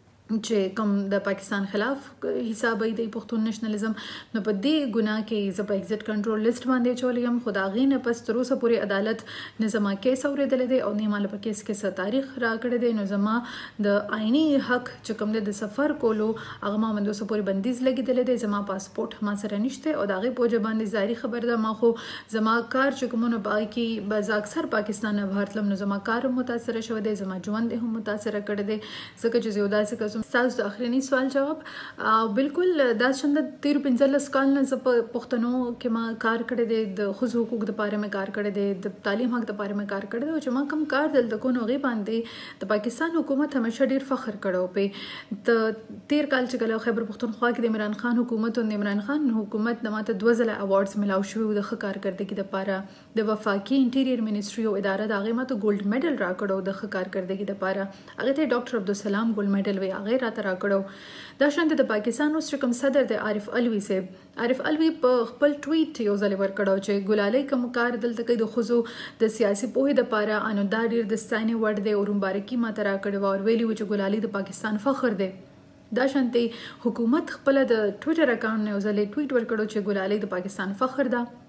چې کوم د پاکستان خلاف حسابي دی پښتون نېشنلزم. نو په دې ګناه کې زه په ایگزیټ کنټرول لیست باندې چولیم. خو د هغې نه پس تر اوسه پورې عدالت نه زما کیس اورېدلی دی او نه یې ما له په کیس کې څه تاریخ راکړی دی. نو زما د آئیني حق چې کوم دی د سفر کولو هغه ما باندې اوسه پورې بندیز لګېدلی دی. زما پاسپورټ ما سره نشته او د هغې په وجه باندې ظاهري خبر ده ما خو زما کار چې کومونه په هغې کې به زه اکثر پاکستان نه بهر تلم نو زما کار هم متاثره شوی دی، زما ژوند هم متاثره کړی دی، ځکه چې زه یو داسې کس ستاسو د اخرني سوال جواب بالکل دا څنګه 13-15 کال نه زه په پښتنو کې ما کار کړی دی، د ښځو حقوق دپاره مې کار کړی دی، د تعلیم حق دپاره مې کار کړی دی او چې ما کوم کار دلته کو نو هغې باندې د پاکستان حکومت همیشه ډېر فخر کړی پې. د تیر کال چې کله خیبر پښتونخوا کې د عمران خان حکومت او د عمران خان حکومت نه ماته 2 ځله اواردز ملاو شوي و د ښه کارکردګي دپاره. د وفاقي انټیریر منسټري او اداره د هغې ماته ګولډ میډل راکړو د ښه کارکردګي دپاره، هغې ته ډاکټر عبدالسلام ګولډ میډل وی هغې راته راکړو. دا شانته د پاکستان اوس چې کوم صدر د عارف الوی صاحب، عارف الوی په خپل ټویټ یو ځل ورکړو چې ګلالۍ کوم کار دلته کوي د ښځو د سیاسي پوهې دپاره انو دا ډېر د ستاینې وړ دی او مبارکي ماته راکړې وه او ویلي و چې ګلالۍ د پاکستان فخر دی. دا شانته حکومت خپله د ټویټر اکاونټ نه یو ځل ټویټ ورکړو چې ګلالۍ د پاکستان فخر ده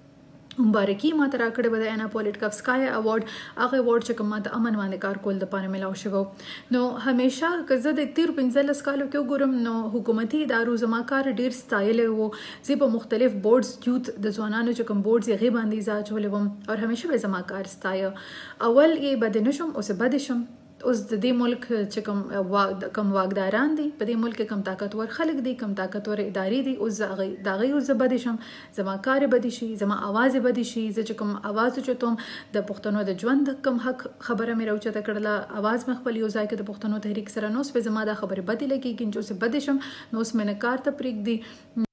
مبارکي ما ترا کړې و د انا پولیټکوفسکایا اوارډ هغه اوارډ چې کومه د امن باندې کار کول د پاره ملاو شو. نو همیشه که زه د 13-15 کالو کې وګورم نو حکومتي ادارو زما کار ډیر ستایل وو. زه په مختلف بورډز یوت د ځوانانو چې کوم بورډز یې غي باندې ځاچول وم او همیشه به زما کار ستایو. اول یې بد نشم او څه بد شم. اوس د دې ملک چې کوم واګداران دي په دې ملک کې کم طاقتور خلک دي کم طاقتور ادارې دي اوس دا غي اوس بد شم زما کار بد شي زما आवाज بد شي چې کوم आवाज چوتم د پښتنو د ژوند کم حق خبره مې راوچته کړله आवाज مې خپل یو ځای کې د پښتنو تحریک سره نو سپه زما دا خبره بد لګي چې اوس بد شم نو اوس مې نه کار ته پریک دي.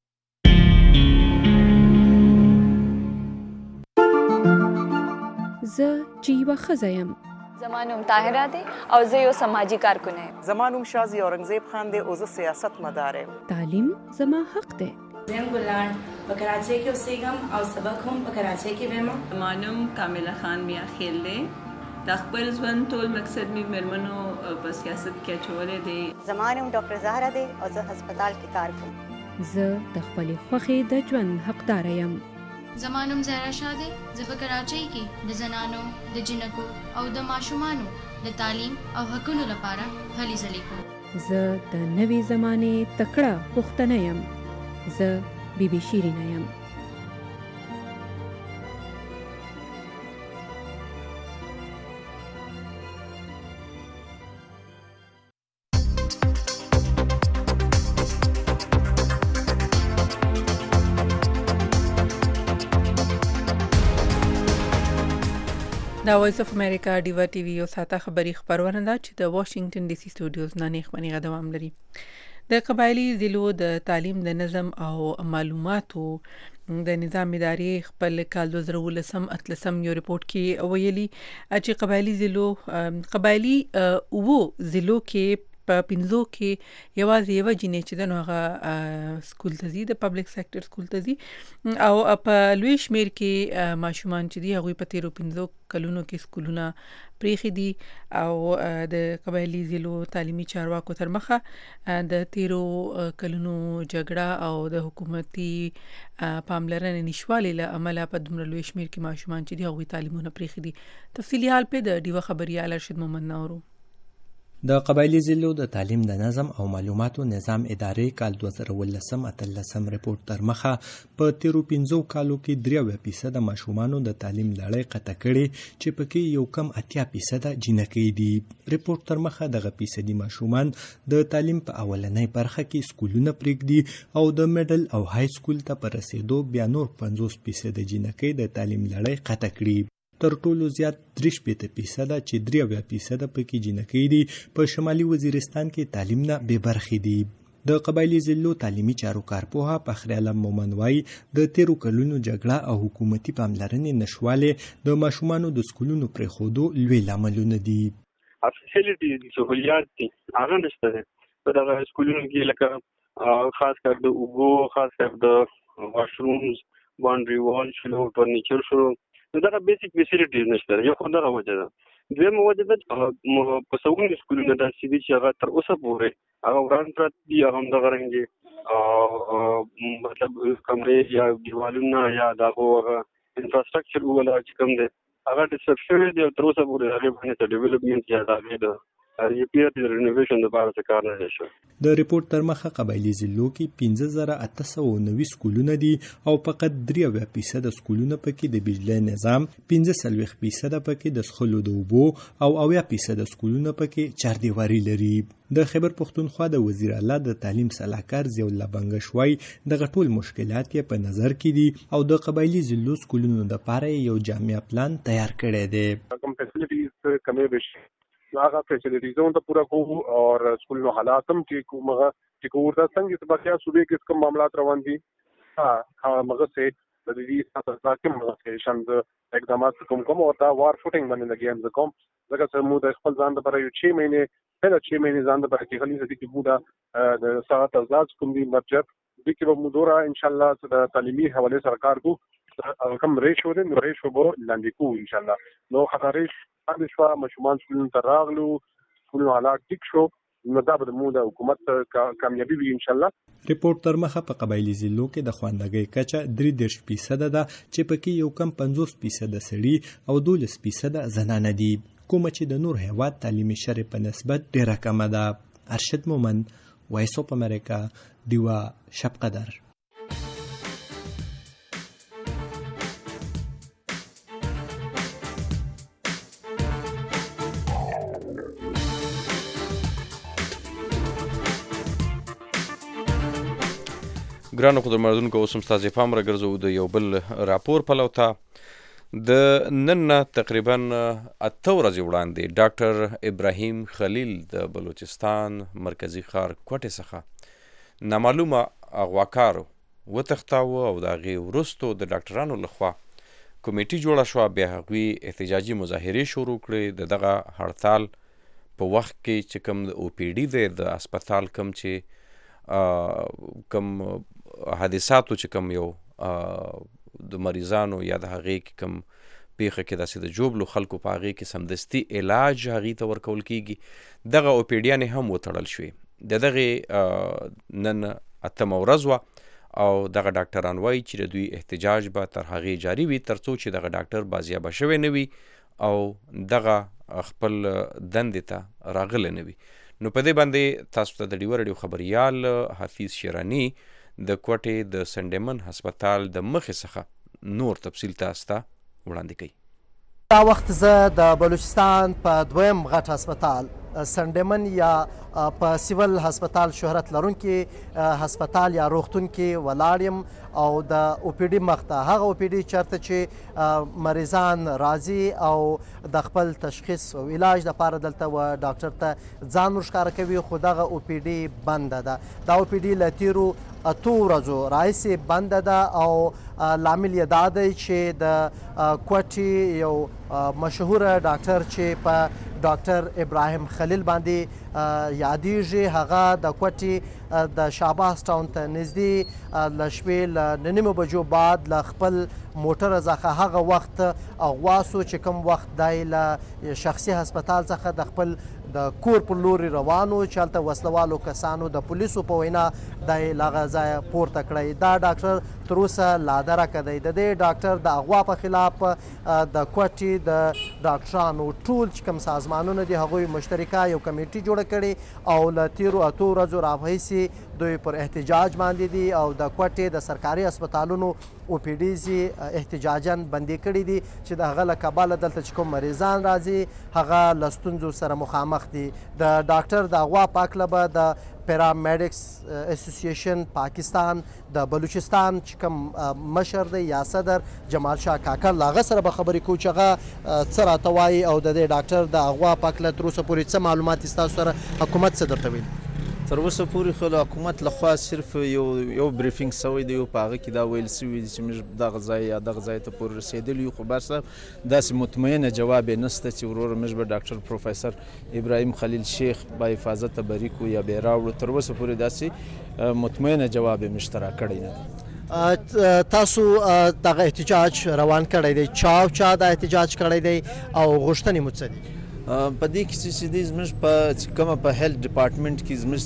زه جیوه خزایم زمانوم طاهره دی او زه یو سماجی کارکونه یم. زمانوم شازی اورنګزیب خان دی او زه سیاست مدار یم. تعلیم زما حق دی. زم ګلان په کراچۍ کې اوسېږم او سبق هم په کراچۍ کې وایم. زمانوم کامله خان میا خیل دی. د خپل ژوند ټول مقصد می مرمنو په سیاست کې اچولې دی. زمانوم ډاکټر زهرا دی او زه هسپتال کې کار کوم. زه د خپل خوخي د ژوند حقدار یم. زمانوم زهرا شاه دی. زه په کراچۍ کې د زنانو د جنکو او د ماشومانو د تعلیم او حقونو لپاره هلې ځلې کوم. زه د نوې زمانې تکړه پښتنه یم. زه بیبي شیرینه یم. دا وایس اف امریکا ډیوا ټي وی او ساته خبری خبرونه ده چې د واشنگټن ډي سي سټوډیوز نه نیخمنی غدوام لري. د قبایلی ضلعو د تعلیم د نظم او معلوماتو د نظام ادارې خپل کال 2013 یو ریپورت کې ویلي چې قبایلی وو ضلعو کې په پینځو کې یوازې یو جنې چې د نوغه سکول ته ځي د پبلک سېکټر سکول ته ځي او په لوی شمیر کې ماشومان چې دی هغه په 13-15 کلونو کې سکولونه پریخي دي او د قبایلی ضلعو تعلیمي چارواکو تر مخه د 13 کلونو جګړه او د حکومتي پاملرنې نشوالي له امله په دومره لوی شمیر کې ماشومان چې دی هغه تعلیمونه پریخي دي. تفصیلی حال په د ډیوه خبريال ارشد محمد نورو. د قبایلی ضلعو د تعلیم د نظم او معلوماتو نظام ادارې کال 2013 ریپورت تر مخه په 13-15 کالو کې 3% ماشومانو د تعلیم لړۍ قطع کړي چې پکې یو کم 80% جنکۍ دي. ریپورت تر مخه دغه فیصدي ماشومان د تعلیم په اولنۍ برخه کې سکولونه پریږدي او د میډل او های سکول ته پر رسیدو بیا نور 50% جنکۍ د تعلیم لړۍ قطع کړي. تر ټولو زیات 3% چې 3% پکې جنکۍ دي په شمالي وزیرستان کې تعلیم نه بې برخې دي. د قبایلی ضلعو تعلیمي چارو کارپوه فخر علم مومن وايي د 13 کلونو جګړه او حکومتي پاملرنې نشواله د ماشومانو د سکولونو پرېښودو لوی لاملونه دي. فیسیلیټي سہولیات دي هغه نشته په دغه سکولونو کې لکه خاص کر د اوبو خاص کر د واشرومز باونډري وال شلو فرنیچر شو دغه بیسیک فیسیلیټیز نشته. یو خو دغه وجه ده. دویمه وجه ده په سوونو سکولونو داسې دي چې هغه تر اوسه پورې هغه وران پراته دي هغه همدغه رنګې مطلب کمرې یا دیوالونه یا دغه انفراسټرکچر ولا چې کوم دی هغه ډسټرب شوی دی او تر اوسه پورې هغې باندې ډیولپمنټ یا د هغې د ریپیر د رینوویشن لپاره څه کار نه شو. د ریپورت تر مخه قبایلی ضلعو کې 15890 سکولونه دي او فقط 3% سکولونه پکې د بجلی نظام 15% پکې د څښلو د اوبو او 80% سکولونه پکې چاردیواري لري. د خیبر پښتونخوا د وزیر اعلی د تعلیم صلاحکار ضیاء الله بنګشوای دغه ټول مشکلات یې په نظر کې دي او د قبایلی ضلعو سکولونو لپاره یو جامع پلان تیار کړی دی. کوم فیسیلیټیز کمې بشي هغه فیسیلیټیزونو ته پورا کوو او سکولونو حالات هم چې کومه چې کوورته څنګه چې بقیا صوبې کې کوم معاملات روان دي مغه سه د دې ساتل کې مغه سه شند اقدامات کوم او دا وار فوټینګ باندې لګیم کوم ځکه چې موږ د خپل ځان لپاره یو 6 مهینه ځان لپاره کې خلی دې کې موږ د ساعت ازاد کوم دي مرجع دې کې به موږ ان شاء الله د تعلیمي حواله سرکار کو کم ریشو دې نو ریشو به لاندې کو ان شاء الله نو خطرې د شوا مشمول سکولونو ته راغلو سکولونو حالات ټیک شو نو دا به مو د حکومت کامیابی وي ان شاء الله. ریپورت تر مخه په قبایلی ضلعو کې د خواندګۍ کچه 33% ده چې پکې یو کم 50% سړي او 12% زنانه دي، کومه چې د نور هیواد تعلیمي شرح په نسبت ډیره کمه ده. ارشد مومند، وایس اف امریکا، دیوا شب قدر. ګرانو قدرمنونکو، اوس هم ستاسې پام راګرځو د یو بل راپور پلو ته. د نن نه تقریبا 8 ورځې وړاندې ډاکټر ابراهیم خلیل د بلوچستان مرکزي ښار کوټې څخه نامعلومه اغواکارو وتښتاوه او د هغې وروستو د ډاکټرانو لخوا کمیټې جوړه شوه. بیا هغوی احتجاجي مظاهرې شروع کړې. د دغه هړتال په وخت کې چې کوم د او پی ډي دی د اسپتال کوم حادثاتو چې کوم یو د مریضانو یا د هغې کې کوم پیښه کې داسې د جوبلو خلکو په هغې کې سمدستي علاج هغې ته ورکول کېږي، دغه او پی ډیانې هم وتړل شوې. د دغې نن 8مه ورځ وه او دغه ډاکټران وایي چې د دوی احتجاج به تر هغې جاري وي تر څو چې دغه ډاکټر بازیابه شوی نه وي او دغه خپل دندې ته راغلی نه وي. نو په دې باندې تاسو ته د ډیوه راډیو خبریال حفیظ شیراني د کوټې د سنډمن هسپتال د مخې څخه نور تفصیل تاسو ته وړاندې کوي. دا وخت زه د بلوچستان په دویم غټ هسپتال سنډمن یا په سیول هسپتال شهرت لرونکي هسپتال یا روغتون کې ولاړ یم او د او پی ډي مخ ته، هغه او پی ډي چېرته چې مریضان راځي او د خپل تشخیص او علاج دپاره دلته و ډاکټر ته ځان ورښکاره کوي، خو دغه او پی ډي بنده ده. دا او پی ډي له تیرو 8 ورځو راهیسې بنده ده او لامل یې دا دی چې د کوټې یو مشهوره ډاکټر چې په ډاکټر ابراهیم خلیل باندې یادیږي، هغه د کوټې د شاباس ټاون ته نږدې له شپې له 9 بجو بعد له خپل موټر څخه هغه وخت اغواسو چې کوم وخت دی له شخصي هسپتال څخه د خپل د کور پر لوري روانو چې هلته وسلوالو کسانو د پولیسو په وینا دی له هغه ځایه پورته کړی. دا ډاکټر تر اوسه لادرکه دی. د دې ډاکټر د اغوا په خلاف د کوټې د ډاکټرانو ټول چې کوم سازمانونه دي هغوی مشترکه یو کمیټې جوړه کړې او له تیرو 8 ورځو راهیسې دوی پر احتجاج باندې دي او د کوټې د سرکاري هسپتالونو او پی ډیزي احتجاجاً بندي کړي دي چې د هغه له کبله دلته چې کوم مریضان راځي هغه له ستونزو سره مخامخ دي. د ډاکټر د اغوا په هکله به د پیرامیډکس اسوسییشن پاکستان د بلوچستان چې کوم مشر دی یا صدر جمال شاه کاکړ له هغه سره به خبرې کوو چې هغه څه راته وایي او د دې ډاکټر د اغوا په هکله تر اوسه پورې څه معلومات ستاسو سره حکومت څه درته ویلي؟ تر اوسه پورې خو له حکومت لخوا صرف یو بریفینګ سوی دی، په هغه کې دا ویل سوي دي چې موږ دغه ځای یا دغه ځای ته پورې رسېدلي یو، خو بس داسې مطمئنه جواب یې نشته چې وروره موږ به ډاکټر پروفیسر ابراهیم خلیل شیخ با حفاظت بری کړو یا به راوړو. تر اوسه پورې داسې مطمئنه جواب یې موږ ته راکړی نه دی. تاسو دغه احتجاج روان کړی دی، چا دا احتجاج کړی دی او غوښتنې مو څه دي؟ په دې کې چې دی زموږ په کومه په هیلث ډپارټمنټ کې زموږ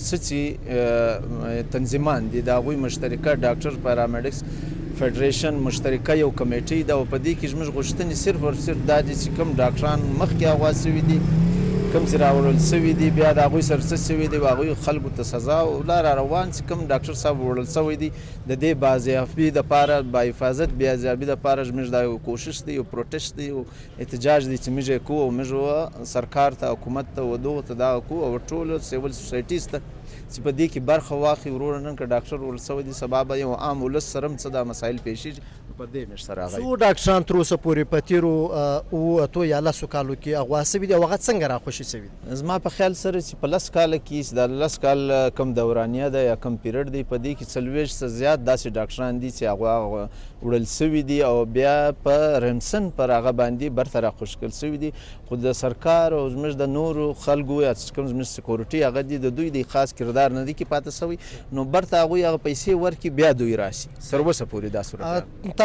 څه تنظیمان دي د هغوی مشترکه ډاکټر پیرامیډکس فیډریشن مشترکه یو کمیټې ده او په دې کې زموږ غوښتنې صرف او صرف دا دي چې کوم ډاکټران مخکې اغوا سوي دي، کوم چې راوړل سوي دي، بیا د هغوی سره څه سوي دي او هغوی خلکو ته سزا او لا را روان چې کوم ډاکټر صاحب وړل سوی دي د دې بازیابي دپاره با حفاظت بازیابي دپاره زموږ دا یو کوشش دی، یو پروټیسټ دی، یو احتجاج دی چې موږ یې کوو او موږ سرکار ته حکومت ته ودغو ته دغه کوو او ټولو سیول سوسایټیز ته چې په دې کې برخه واخلي. وروره نن که ډاکټر وړل سوی دي سبا به یو عام ولس سره هم څه دا مسایل پیښیږي په دې موږ سره راغلی. څو ډاکټران تر اوسه پورې په تیرو 8 یا 10 کالو کې اغوا سوي دي او هغه څنګه راخوشي سوي دي؟ زما په خیال سره چې په 10 کاله کې د 10 کال کم دورانیه ده یا کم پیریډ دی، په دې کې 40 څخه زیات داسې ډاکټران دي چې هغه وړل سوي دي او بیا په رمسن پر هغه باندې برته راخوشکل سوي دي. خو د سرکار او زموږ د نورو خلکو یا کوم زموږ سکیورټي هغه دي د دوی د خاص کردار نه دي کې پاتې سوي، نو برته هغوی هغه پیسې ورکړي بیا دوی راسي. تر اوسه پورې دا صورت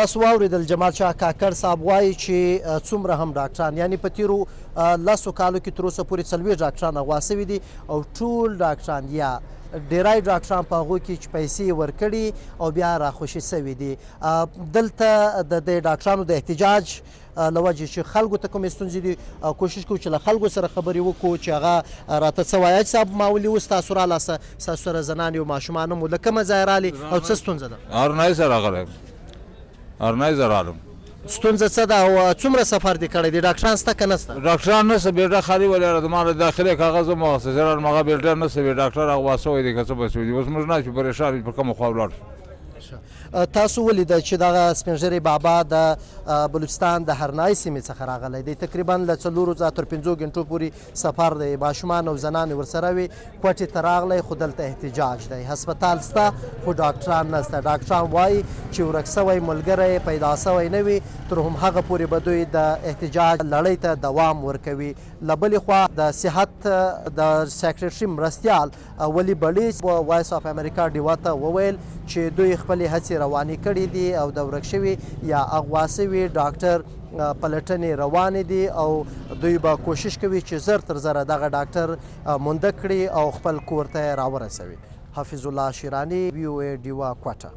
تاسو واورېدل جمال شاه کاکړ صاحب وایي چې څومره هم ډاکټران یعنی په تیرو 10 کالو کې تر اوسه پورې 40 ډاکټران اغوا سوي دي او ټول ډاکټران یا ډیری ډاکټران په هغو کې چې پیسې ورکړي او بیا راخوشي سوي دي. دلته د ډاکټرانو د احتجاج له وجې چې خلکو ته کومې ستونزې دي کوشش کوو چې له خلکو سره خبرې وکړو چې هغه راته څه وایي. صاحب ما ولي اوس تاسو رالاست ستاسو سره زنانې او ماشومان هم له کومه ځایه رالي او څه ستونزه ده؟ ارنای سره راغلی ارنای زه رالم. ستونزه څه ده او څومره سفر دې کړی دی؟ ډاکټران شته که نشته؟ ډاکټران نشته بیټه خالي ولې ده ما د داخلي کاغذ مؤسسه مغه بیټه نشته ډاکټر هغه واسه وي دی که څه به شوي اوس موږ نه چې پریشان په کومه خوا ولاړ شو. تاسو ولیده چې دغه سپین ږیری بابا د بلوچستان د هرنای سیمې څخه راغلی دی. تقریبا له 4 تر 5 غنټو پورې سفر دی. ماشومان او زنانې ورسره وي. کوټې ته راغلی خو دلته احتجاج دی. هسپتال شته خو ډاکټران نشته. ډاکټران وایي چې ورک سوی ملګری پیدا سوی نه وي تر همهغه پورې به دوی د احتجاج لړۍ ته دوام ورکوي. له بلې خوا د صحت د سیکرټري مرستیال ولی بړیس وایس اف امریکا ډیوا ته وویل چې دوی خپلې هڅې روانې کړي دي او د ورک شوي یا اغوا سوي ډاکټر پلټنې روانې دي او دوی به کوشش کوي چې زر تر زره دغه ډاکټر مونده کړي او خپل کور ته راورسوي. حفیظ الله شیرانی VOA ډیوا کوټه.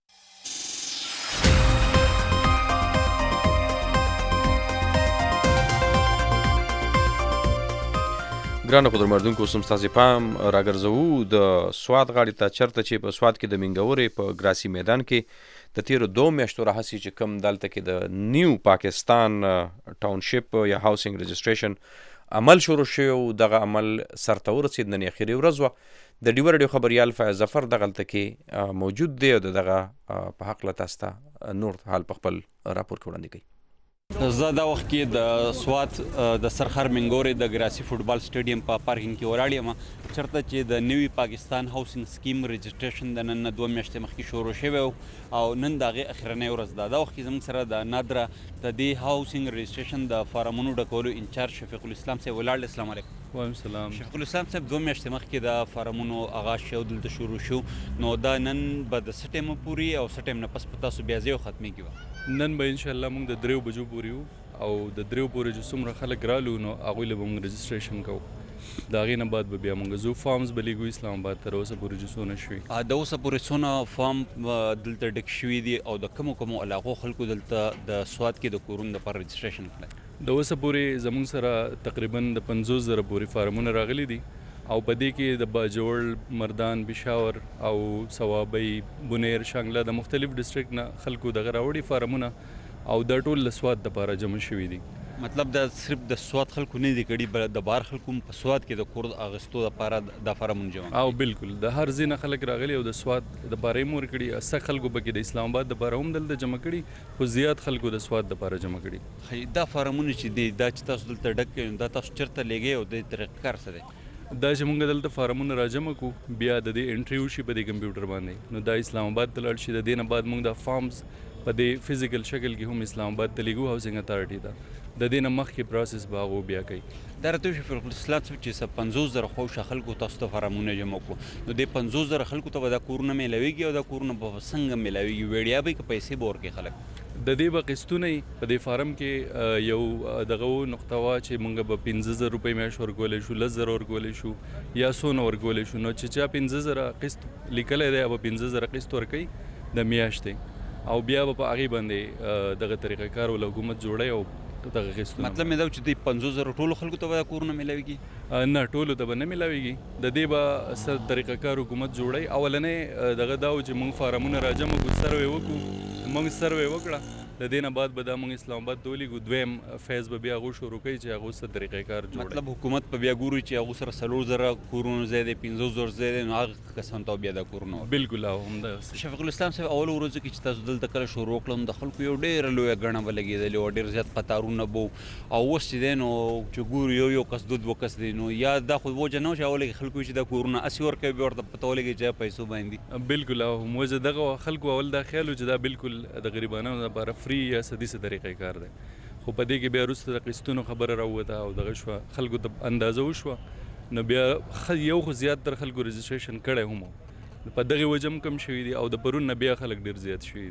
ګرانو قدرمنونکو اوس هم ستاسې پام راګرځوو د سوات غاړې ته چېرته چې په سوات کې د منګورې په ګراسي میدان کې د تیرو 2 میاشتو راهیسې چې کوم دلته کې د نیو پاکستان ټاونشپ یا هاوسینګ رجسټریشن عمل شروع شوی و دغه عمل سرته ورسېد نن اخري ورځ وه. د ډیوه راډیو خبریال فیض ظفر دغلته کې موجود دی او د دغه په هکله تاسو ته نور حال په خپل راپور کې وړاندې کوي. زه دا وخت کې د سوات د سرخر منګورې د ګراسي فوټبال سټیډیم په پارکینګ کې ولاړ یم چېرته چې د نوي پاکستان هاوسینګ سکیم رجسټریشن د نن 2 میاشتې مخکې شروع شوی او نن د هغې اخرنۍ ورځ ده. دا وخت کې زموږ سره د نادره د دې هاوسینګ رجسټریشن د فارمونو ډکولو انچارج شفیق الاسلام صاحب ولاړ. السلام علیکم. وعلیکم السلام. شفیق الاسلام صاحب 2 میاشتې مخکې د فارمونو آغاز شو دلته شروع شو نو دا نن به د څه ټایمه پورې او څه ټایم نه پس په تاسو بیا ځای ختمېږي؟ نن به انشاءالله موږ د 3 بجو پورې وو او د 3 پورې چې څومره خلک رالو نو هغوی له به موږ رجسټریشن کوو. د هغې نه بعد به بیا موږ زو فارمز به لیږو اسلام آباد تر اوسه پورې چې څونه شوي. د اوسه پورې څونه فارم دلته ډک شوي دي او د کومو علاقو خلکو دلته د سوات کې د کورونو دپاره رجسټریشن کړی؟ د اوسه پورې زموږ سره تقریبا د 50,000 پورې فارمونه راغلي دي او په دې کې د باجوړ، مردان، پېښور او صوابۍ، بونیر، شانګله د مختلف ډسټرکټ نه خلکو دغه راوړي فارمونه او دا ټول د سوات دپاره جمع شوي دي. مطلب دا صرف د سوات خلکو نه دي کړي د بهر خلکو په سوات کې د کور اخیستو دپاره دا فارمونه جمع او بالکل د هر ځای نه خلک راغلي او د سوات دپاره یې ورکړي. څه خلکو پکې د اسلام آباد دپاره هم دلته جمع کړي خو زیات خلکو د سوات دپاره جمع کړي. دا فارمونه چې دي دا چې تاسو دلته ډک کوئ دا تاسو چېرته لیږئ او د طریقه کار څه دی؟ دا چې موږ دلته فارمونه راجمع کړو بیا د دې انټري وشي په دې کمپیوټر باندې نو دا اسلام آباد ته لاړ شي. د دې نه بعد موږ دا فارمز په دې فزیکل شکل کې هم اسلام آباد ته لیږو هاوسینګ اتارټي ته. د دې نه مخکې پروسس به هغو بیا کوي. دا راته وشي شفیق الاسلام صاحب چې 50,000 خوشه خلکو تاسو ته فارمونه جمع کړو نو دې 50,000 خلکو ته به دا کورونه میلاویږي او دا کورونه به څنګه میلاویږي؟ ویړیا به که پیسې به ورکړي خلک؟ د دې به قسطونه وي. په دې فارم کې یو دغه نقطه وه چې موږ به 15,000 روپۍ میاشت ورکولی شو، 10,000 ورکولی شو یا 100 ورکولی شو. نو چې چا 15,000 قسط لیکلی دی به 15,000 قسط ورکوي د میاشتې او بیا به په هغې باندې دغه طریقه کار ول حکومت جوړی او دغه قسطونه. مطلب مې دا چې دوی 50,000 ټولو خلکو ته به دا کورونه میلاویږي؟ نه ټولو ته به نه میلاویږي. د دې به څه طریقه کار حکومت جوړی. اولنۍ دغه دا و چې موږ فارمونه راجمع کړو، سروې وکړو. موږ سروې وکړه د دې نه بعد به دا موږ اسلام آباد ته ولیږو. دویم فیز به بیا هغو شروع کوي چې هغو څه طریقې کار جوړوي. مطلب حکومت به بیا ګوري چې هغو سره 4,000 کورونه ځای دی، 15,000 ځای دی نو هغه کسانو ته بیا دا کورونه ورکوي. بالکل همدغسې. شفیق الاسلام صاحب اولو ورځو کې چې تاسو دلته کله شروع کړم د خلکو یو ډېره لویه ګڼه به لګېدلې وه، ډېر زیات قطارونه به او اوس چې دی نو چې ګورو یو کس 2 کس دی نو یا دا خو وجه نه وه چې اول کې خلکو چې دا کورونه هسې ورکوي بیا ورته پته ولګي چې پیسو باندې؟ بالکل وجه دغه خلکو اول دا خیال و چې دا بالکل د غریبانو لپاره فری یا سدي طریقې کار دی خو په دې کې بیا وروسته د قسطونو خبره راووته او دغه شوه خلکو ته اندازه وشوه نو بیا یو خو زیات تر خلکو رجسټریشن کړی هم په دغې وجه هم کم شوي دي او د پرون نه بیا خلک ډېر زیات شوي دي.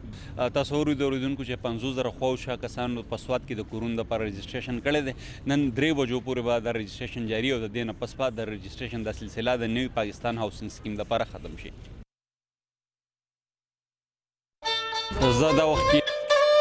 تاسو ورو د اوریدونکو چې 50,000 خواوشا کسانو په سواد کې د کورون لپاره رجسټریشن کړی دی. نن 3 بجو پورې به دا رجسټریشن جاری او د دې نه پس بعد د رجسټریشن د سلسله د نوي پاکستان هاوسینګ سکیم لپاره ختم شي. زه دا وخت کې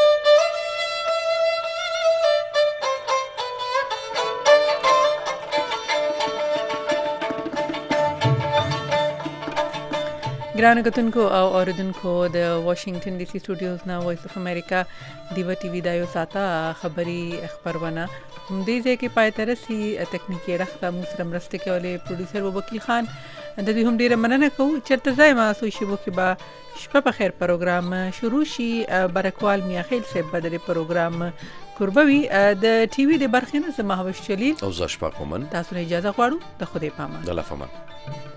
ګرانو کتونکو او اوریدونکو د واشنگټن ډي سي سټوډیوز نه وایس اف امریکا دیو ټي وی دا یو ساته خبري خبرونه دې ځکه پای تر سي تکنیکی رخته مو سره مرسته کولې پروډوسر وکیل خان د دې هم ډیره مننه کوم چرته ځای ما سو شی وکي با شپه په خیر پروګرام شروع شي برکوال میاخیل صاحب بدل پروګرام قربوي د ټي وی د برخې نه زما هوښ چلی او زشپا کومن تاسو نه اجازه غواړو د خوده پامه د لفهمه